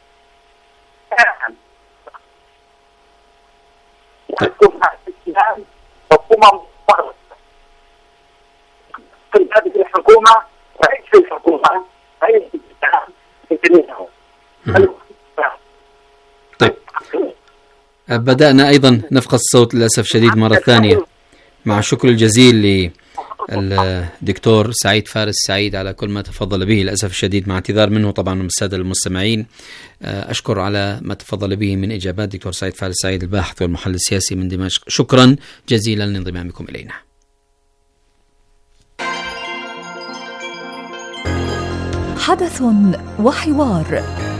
يكون الكيان حكومة مستقلة. في هذه الحكومة رئيس الحكومة رئيس الكيان. طيب بدأنا أيضا نفقد الصوت للأسف شديد مرة ثانية، مع الشكر الجزيل للدكتور سعيد فارس سعيد على كل ما تفضل به. للأسف الشديد مع اعتذار منه طبعا من السادة المستمعين، أشكر على ما تفضل به من إجابات دكتور سعيد فارس سعيد الباحث والمحلل السياسي من دمشق. شكرا جزيلا لانضمامكم إلينا. حدث وحوار،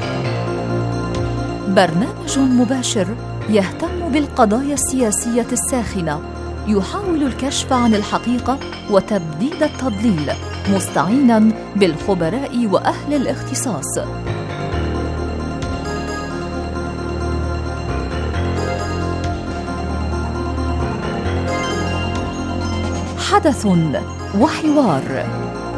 برنامج مباشر يهتم بالقضايا السياسية الساخنة، يحاول الكشف عن الحقيقة وتبديد التضليل، مستعينا بالخبراء وأهل الاختصاص. حدث وحوار.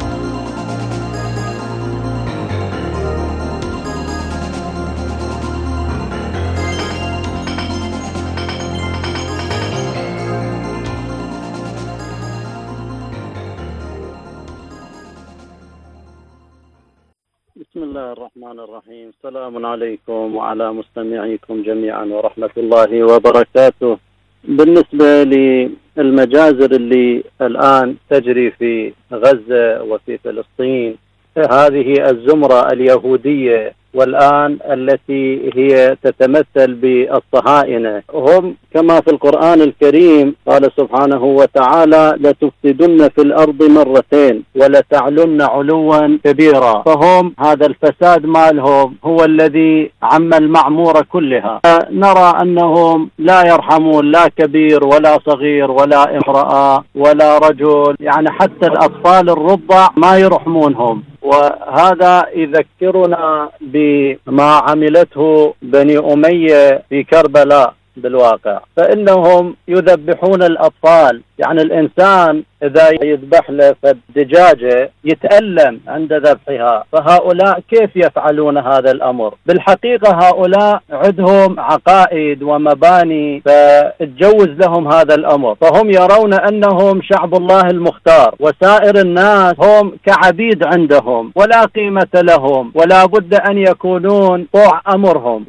بسم الله الرحمن الرحيم. السلام عليكم وعلى مستمعيكم جميعا ورحمة الله وبركاته. بالنسبة للمجازر اللي الآن تجري في غزة وفي فلسطين، هذه الزمرة اليهودية والآن التي هي تتمثل بالصهاينة، هم كما في القرآن الكريم قال سبحانه وتعالى: لتفسدن في الأرض مرتين ولتعلن علوا كبيرا. فهم هذا الفساد مالهم هو الذي عم المعمورة كلها. نرى أنهم لا يرحمون لا كبير ولا صغير ولا امرأة ولا رجل، يعني حتى الأطفال الرضع ما يرحمونهم. وهذا يذكرنا بما عملته بني أمية في كربلاء بالواقع، فإنهم يذبحون الأطفال. يعني الإنسان إذا يذبح له فالدجاجة يتألم عند ذبحها، فهؤلاء كيف يفعلون هذا الأمر؟ بالحقيقة هؤلاء عندهم عقائد ومباني فتجوز لهم هذا الأمر، فهم يرون أنهم شعب الله المختار وسائر الناس هم كعبيد عندهم ولا قيمة لهم ولا بد أن يكونون طوع أمرهم،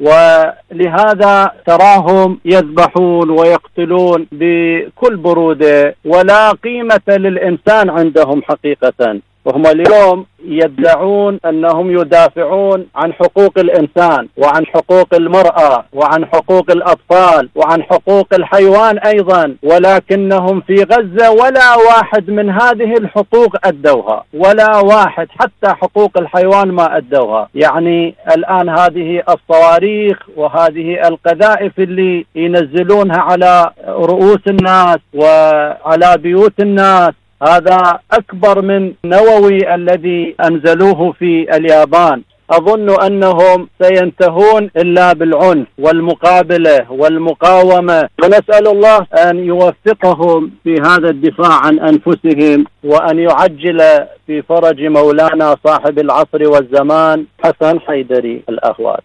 ولهذا تراهم يذبحون ويقتلون بكل برودة ولا قيمة للإنسان عندهم حقيقة. وهم اليوم يدعون أنهم يدافعون عن حقوق الإنسان وعن حقوق المرأة وعن حقوق الأطفال وعن حقوق الحيوان أيضا، ولكنهم في غزة ولا واحد من هذه الحقوق أدوها، ولا واحد، حتى حقوق الحيوان ما أدوها. يعني الآن هذه الصواريخ وهذه القذائف اللي ينزلونها على رؤوس الناس وعلى بيوت الناس هذا أكبر من نووي الذي أنزلوه في اليابان. أظن أنهم سينتهون إلا بالعنف والمقابلة والمقاومة، ونسأل الله أن يوفقهم في هذا الدفاع عن أنفسهم، وأن يعجل في فرج مولانا صاحب العصر والزمان حسن حيدري الأهوال.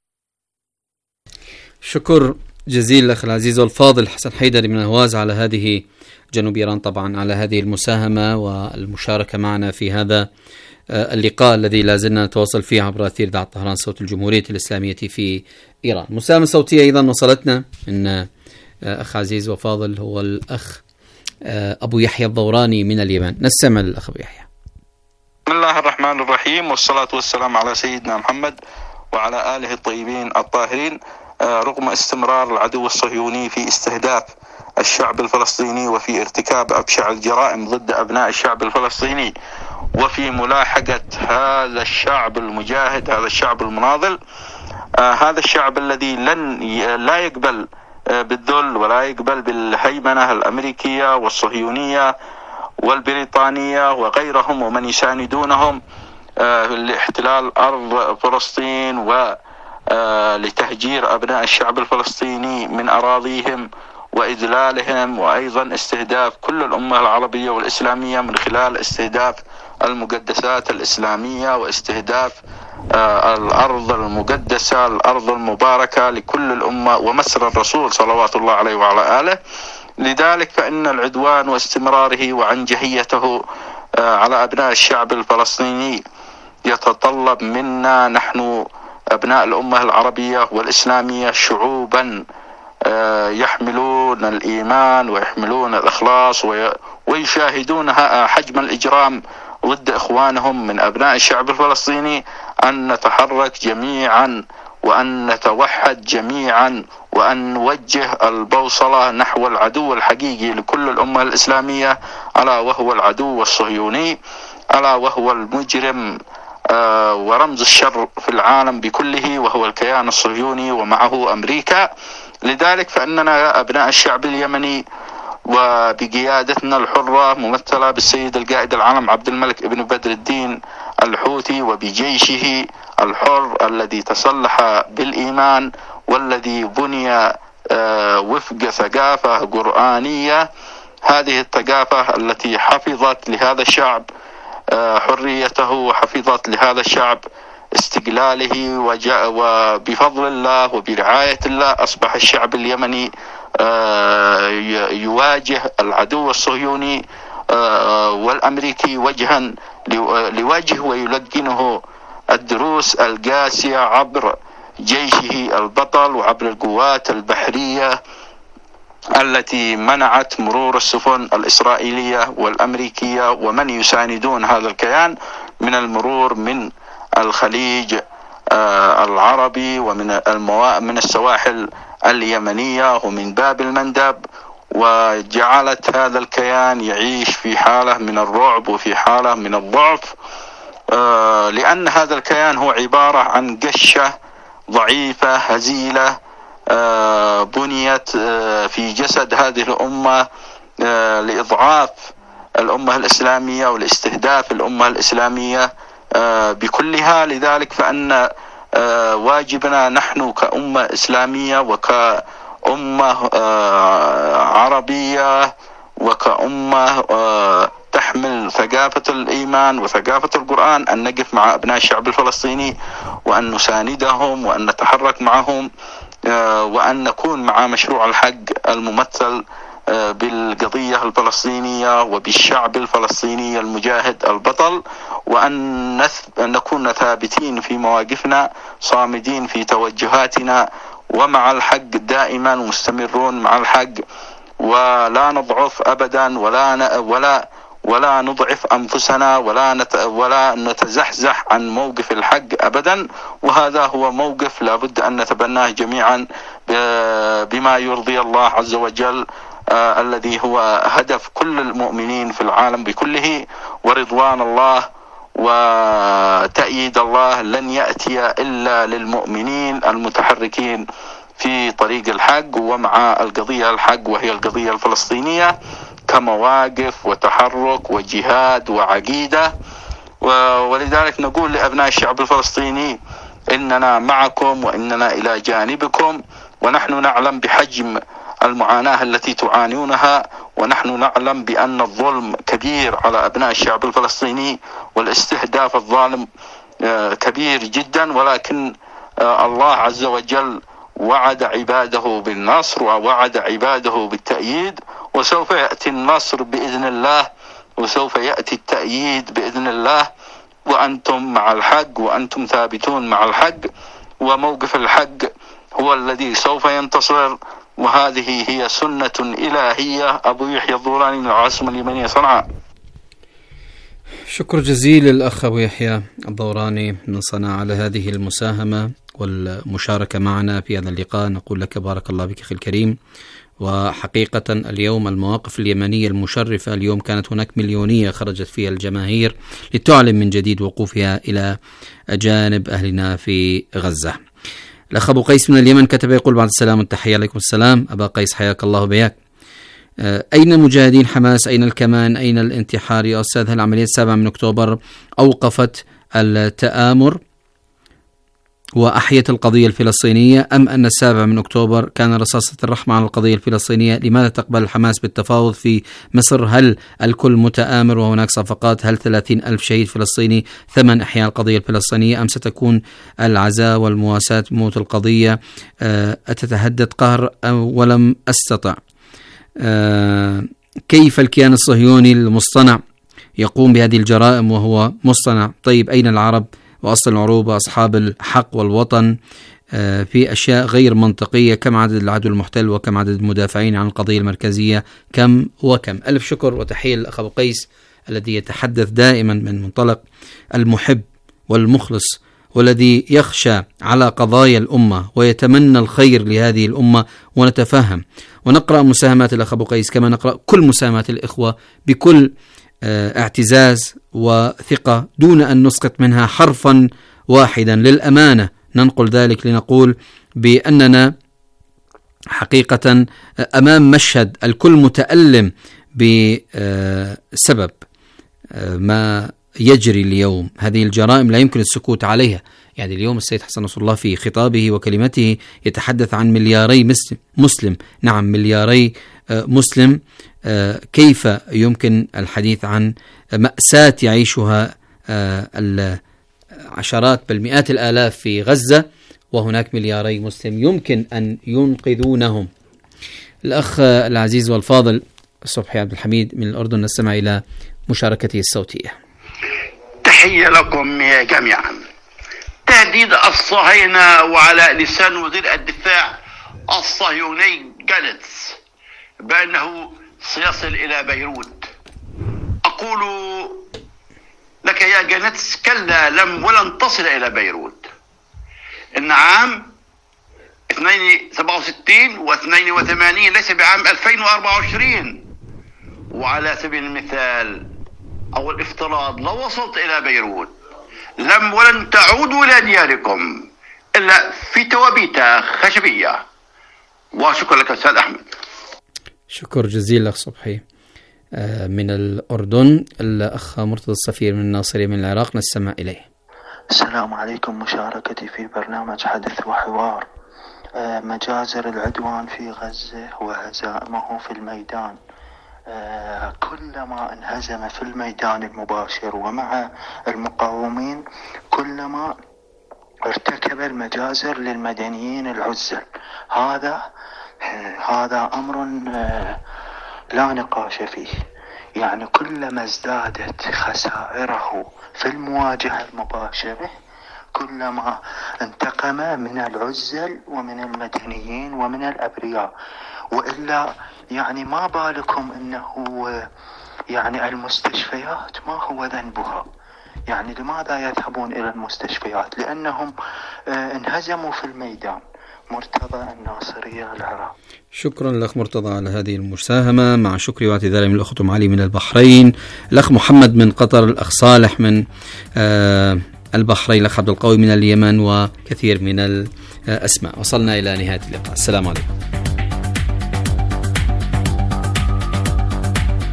شكر جزيل الأخ العزيز والفاضل حسن حيدري من أهواز على هذه جنوب إيران، طبعا على هذه المساهمة والمشاركة معنا في هذا اللقاء الذي لازلنا نتواصل فيه عبر أثير إذاعة طهران صوت الجمهورية الإسلامية في إيران. مساهمة صوتية أيضا وصلتنا من أخ عزيز وفاضل، هو الأخ أبو يحيى الضوراني من اليمن. نستمع للأخ أبو يحيى. بسم الله الرحمن الرحيم، والصلاة والسلام على سيدنا محمد وعلى آله الطيبين الطاهرين. رغم استمرار العدو الصهيوني في استهداف الشعب الفلسطيني وفي ارتكاب أبشع الجرائم ضد أبناء الشعب الفلسطيني وفي ملاحقة هذا الشعب المجاهد، هذا الشعب المناضل، آه هذا الشعب الذي لن ي... لا يقبل آه بالذل ولا يقبل بالهيمنة الأمريكية والصهيونية والبريطانية وغيرهم ومن يساندونهم آه لاحتلال أرض فلسطين ولتهجير أبناء الشعب الفلسطيني من أراضيهم وإذلالهم، وأيضا استهداف كل الأمة العربية والإسلامية من خلال استهداف المقدسات الإسلامية واستهداف آه الأرض المقدسة، الأرض المباركة لكل الأمة ومسر الرسول صلوات الله عليه وعلى آله. لذلك فإن العدوان واستمراره وعنجهيته آه على أبناء الشعب الفلسطيني يتطلب منا نحن أبناء الأمة العربية والإسلامية شعوبا يحملون الإيمان ويحملون الإخلاص ويشاهدون حجم الإجرام ضد إخوانهم من أبناء الشعب الفلسطيني، أن نتحرك جميعا وأن نتوحد جميعا وأن نوجه البوصلة نحو العدو الحقيقي لكل الأمة الإسلامية، ألا وهو العدو الصهيوني، ألا وهو المجرم آه ورمز الشر في العالم بكله، وهو الكيان الصهيوني ومعه أمريكا. لذلك فإننا أبناء الشعب اليمني وبقيادتنا الحرة ممثلة بالسيد القائد العام عبد الملك ابن بدر الدين الحوثي وبجيشه الحر الذي تسلح بالإيمان والذي بني آه وفق ثقافة قرآنية، هذه الثقافة التي حفظت لهذا الشعب آه حريته وحفظت لهذا الشعب استقلاله، وجاء وبفضل الله وبرعاية الله أصبح الشعب اليمني يواجه العدو الصهيوني والأمريكي وجها لوجه ويلقنه الدروس القاسية عبر جيشه البطل وعبر القوات البحرية التي منعت مرور السفن الإسرائيلية والأمريكية ومن يساندون هذا الكيان من المرور من الخليج العربي ومن الموا... من السواحل اليمنية ومن باب المندب، وجعلت هذا الكيان يعيش في حالة من الرعب وفي حالة من الضعف، لأن هذا الكيان هو عبارة عن قشة ضعيفة هزيلة بنيت في جسد هذه الأمة لإضعاف الأمة الإسلامية ولاستهداف الأمة الإسلامية بكلها. لذلك فإن واجبنا نحن كأمة إسلامية وكأمة عربية وكأمة تحمل ثقافة الإيمان وثقافة القرآن أن نقف مع أبناء الشعب الفلسطيني وأن نساندهم وأن نتحرك معهم وأن نكون مع مشروع الحق الممثل بالقضية الفلسطينية وبالشعب الفلسطيني المجاهد البطل، وأن نكون ثابتين في مواقفنا صامدين في توجهاتنا ومع الحق دائما مستمرون مع الحق، ولا نضعف أبدا ولا ولا ولا نضعف أنفسنا ولا نت ولا نتزحزح عن موقف الحق أبدا. وهذا هو موقف لابد أن نتبناه جميعا بما يرضي الله عز وجل، آه الذي هو هدف كل المؤمنين في العالم بكله، ورضوان الله وتأييد الله لن يأتي إلا للمؤمنين المتحركين في طريق الحق ومع القضية الحق وهي القضية الفلسطينية. كمواقف وتحرك وجهاد وعقيدة. ولذلك نقول لأبناء الشعب الفلسطيني إننا معكم وإننا إلى جانبكم، ونحن نعلم بحجم المعاناة التي تعانونها، ونحن نعلم بأن الظلم كبير على أبناء الشعب الفلسطيني والاستهداف الظالم كبير جدا، ولكن الله عز وجل وعد عباده بالنصر ووعد عباده بالتأييد، وسوف يأتي النصر بإذن الله وسوف يأتي التأييد بإذن الله، وأنتم مع الحق وأنتم ثابتون مع الحق، وموقف الحق هو الذي سوف ينتصر، وهذه هي سنة إلهية. أبو يحيى الضوراني من العاصمة اليمنية صنعاء. شكر جزيل الأخ أبو يحيى الضوراني من صنعاء على هذه المساهمة والمشاركة معنا في هذا اللقاء. نقول لك بارك الله بك أخي الكريم. وحقيقة اليوم المواقف اليمنية المشرفة، اليوم كانت هناك مليونية خرجت فيها الجماهير لتعلن من جديد وقوفها إلى جانب أهلنا في غزة. الأخ أبو قيس من اليمن كتب يقول بعد السلام والتحية. عليكم السلام أبا قيس، حياك الله وبياك. أين مجاهدين حماس؟ أين الكمان؟ أين الانتحار يا أستاذ؟ هل عملية السابع من أكتوبر أوقفت التآمر وأحيت القضية الفلسطينية، أم أن السابع من أكتوبر كان رصاصة الرحمة على القضية الفلسطينية؟ لماذا تقبل الحماس بالتفاوض في مصر؟ هل الكل متآمر وهناك صفقات؟ هل ثلاثين ألف شهيد فلسطيني ثمن إحياء القضية الفلسطينية، أم ستكون العزاء والمواساة موت القضية؟ أتتهدد قهر ولم أستطع. كيف الكيان الصهيوني المصطنع يقوم بهذه الجرائم وهو مصطنع؟ طيب أين العرب وأصل العروبة أصحاب الحق والوطن في أشياء غير منطقية؟ كم عدد العدو المحتل وكم عدد المدافعين عن القضية المركزية؟ كم وكم؟ ألف شكر وتحية للأخ أبو قيس الذي يتحدث دائما من منطلق المحب والمخلص والذي يخشى على قضايا الأمة ويتمنى الخير لهذه الأمة. ونتفهم ونقرأ مساهمات الأخ أبو قيس كما نقرأ كل مساهمات الإخوة بكل اعتزاز وثقة دون أن نسقط منها حرفا واحدا. للأمانة ننقل ذلك لنقول بأننا حقيقة أمام مشهد الكل متألم بسبب ما يجري اليوم. هذه الجرائم لا يمكن السكوت عليها. يعني اليوم السيد حسن نصر الله في خطابه وكلمته يتحدث عن ملياري مسلم, مسلم. نعم ملياري مسلم. كيف يمكن الحديث عن مأساة يعيشها العشرات بل مئات الآلاف في غزة وهناك ملياري مسلم يمكن أن ينقذونهم؟ الأخ العزيز والفاضل صبحي عبد الحميد من الأردن نستمع إلى مشاركته الصوتية. تحية لكم جميعا. تهديد الصهاينة وعلى لسان وزير الدفاع الصهيوني جالتس بأنه سيصل إلى بيروت. أقول لك يا جالتس كلا لم ولن تصل إلى بيروت. إن عام سبعة وستين واثنين وثمانين ليس بعام ألفين وأربعة وعشرين. وعلى سبيل المثال أو الافتراض لو وصلت إلى بيروت لم ولن تعودوا إلى دياركم إلا في توابيت خشبية. وشكرا لك أستاذ أحمد. شكر جزيل أخ صبحي من الأردن. الأخ مرتضى الصفير من الناصرية من العراق نستمع إليه. السلام عليكم. مشاركتي في برنامج حدث وحوار. مجازر العدوان في غزة وهزائمه في الميدان. كلما انهزم في الميدان المباشر ومع المقاومين كلما ارتكب المجازر للمدنيين العزل. هذا هذا أمر لا نقاش فيه. يعني كلما ازدادت خسائره في المواجهة المباشرة كلما انتقم من العزل ومن المدنيين ومن الأبرياء. وإلا يعني ما بالكم أنه يعني المستشفيات ما هو ذنبها؟ يعني لماذا يذهبون إلى المستشفيات؟ لأنهم انهزموا في الميدان. مرتضى الناصرية العراق. شكرا لأخ مرتضى على هذه المساهمة، مع شكري واعتذاري من الأخت أم علي من البحرين، الأخ محمد من قطر، الأخ صالح من البحرين، الأخ عبد القوي من اليمن، وكثير من الأسماء. وصلنا إلى نهاية اللقاء. السلام عليكم.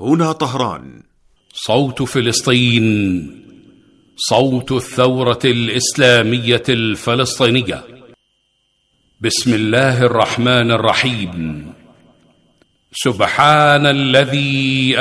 هنا طهران. صوت فلسطين، صوت الثورة الإسلامية الفلسطينية. بسم الله الرحمن الرحيم. سبحان الذي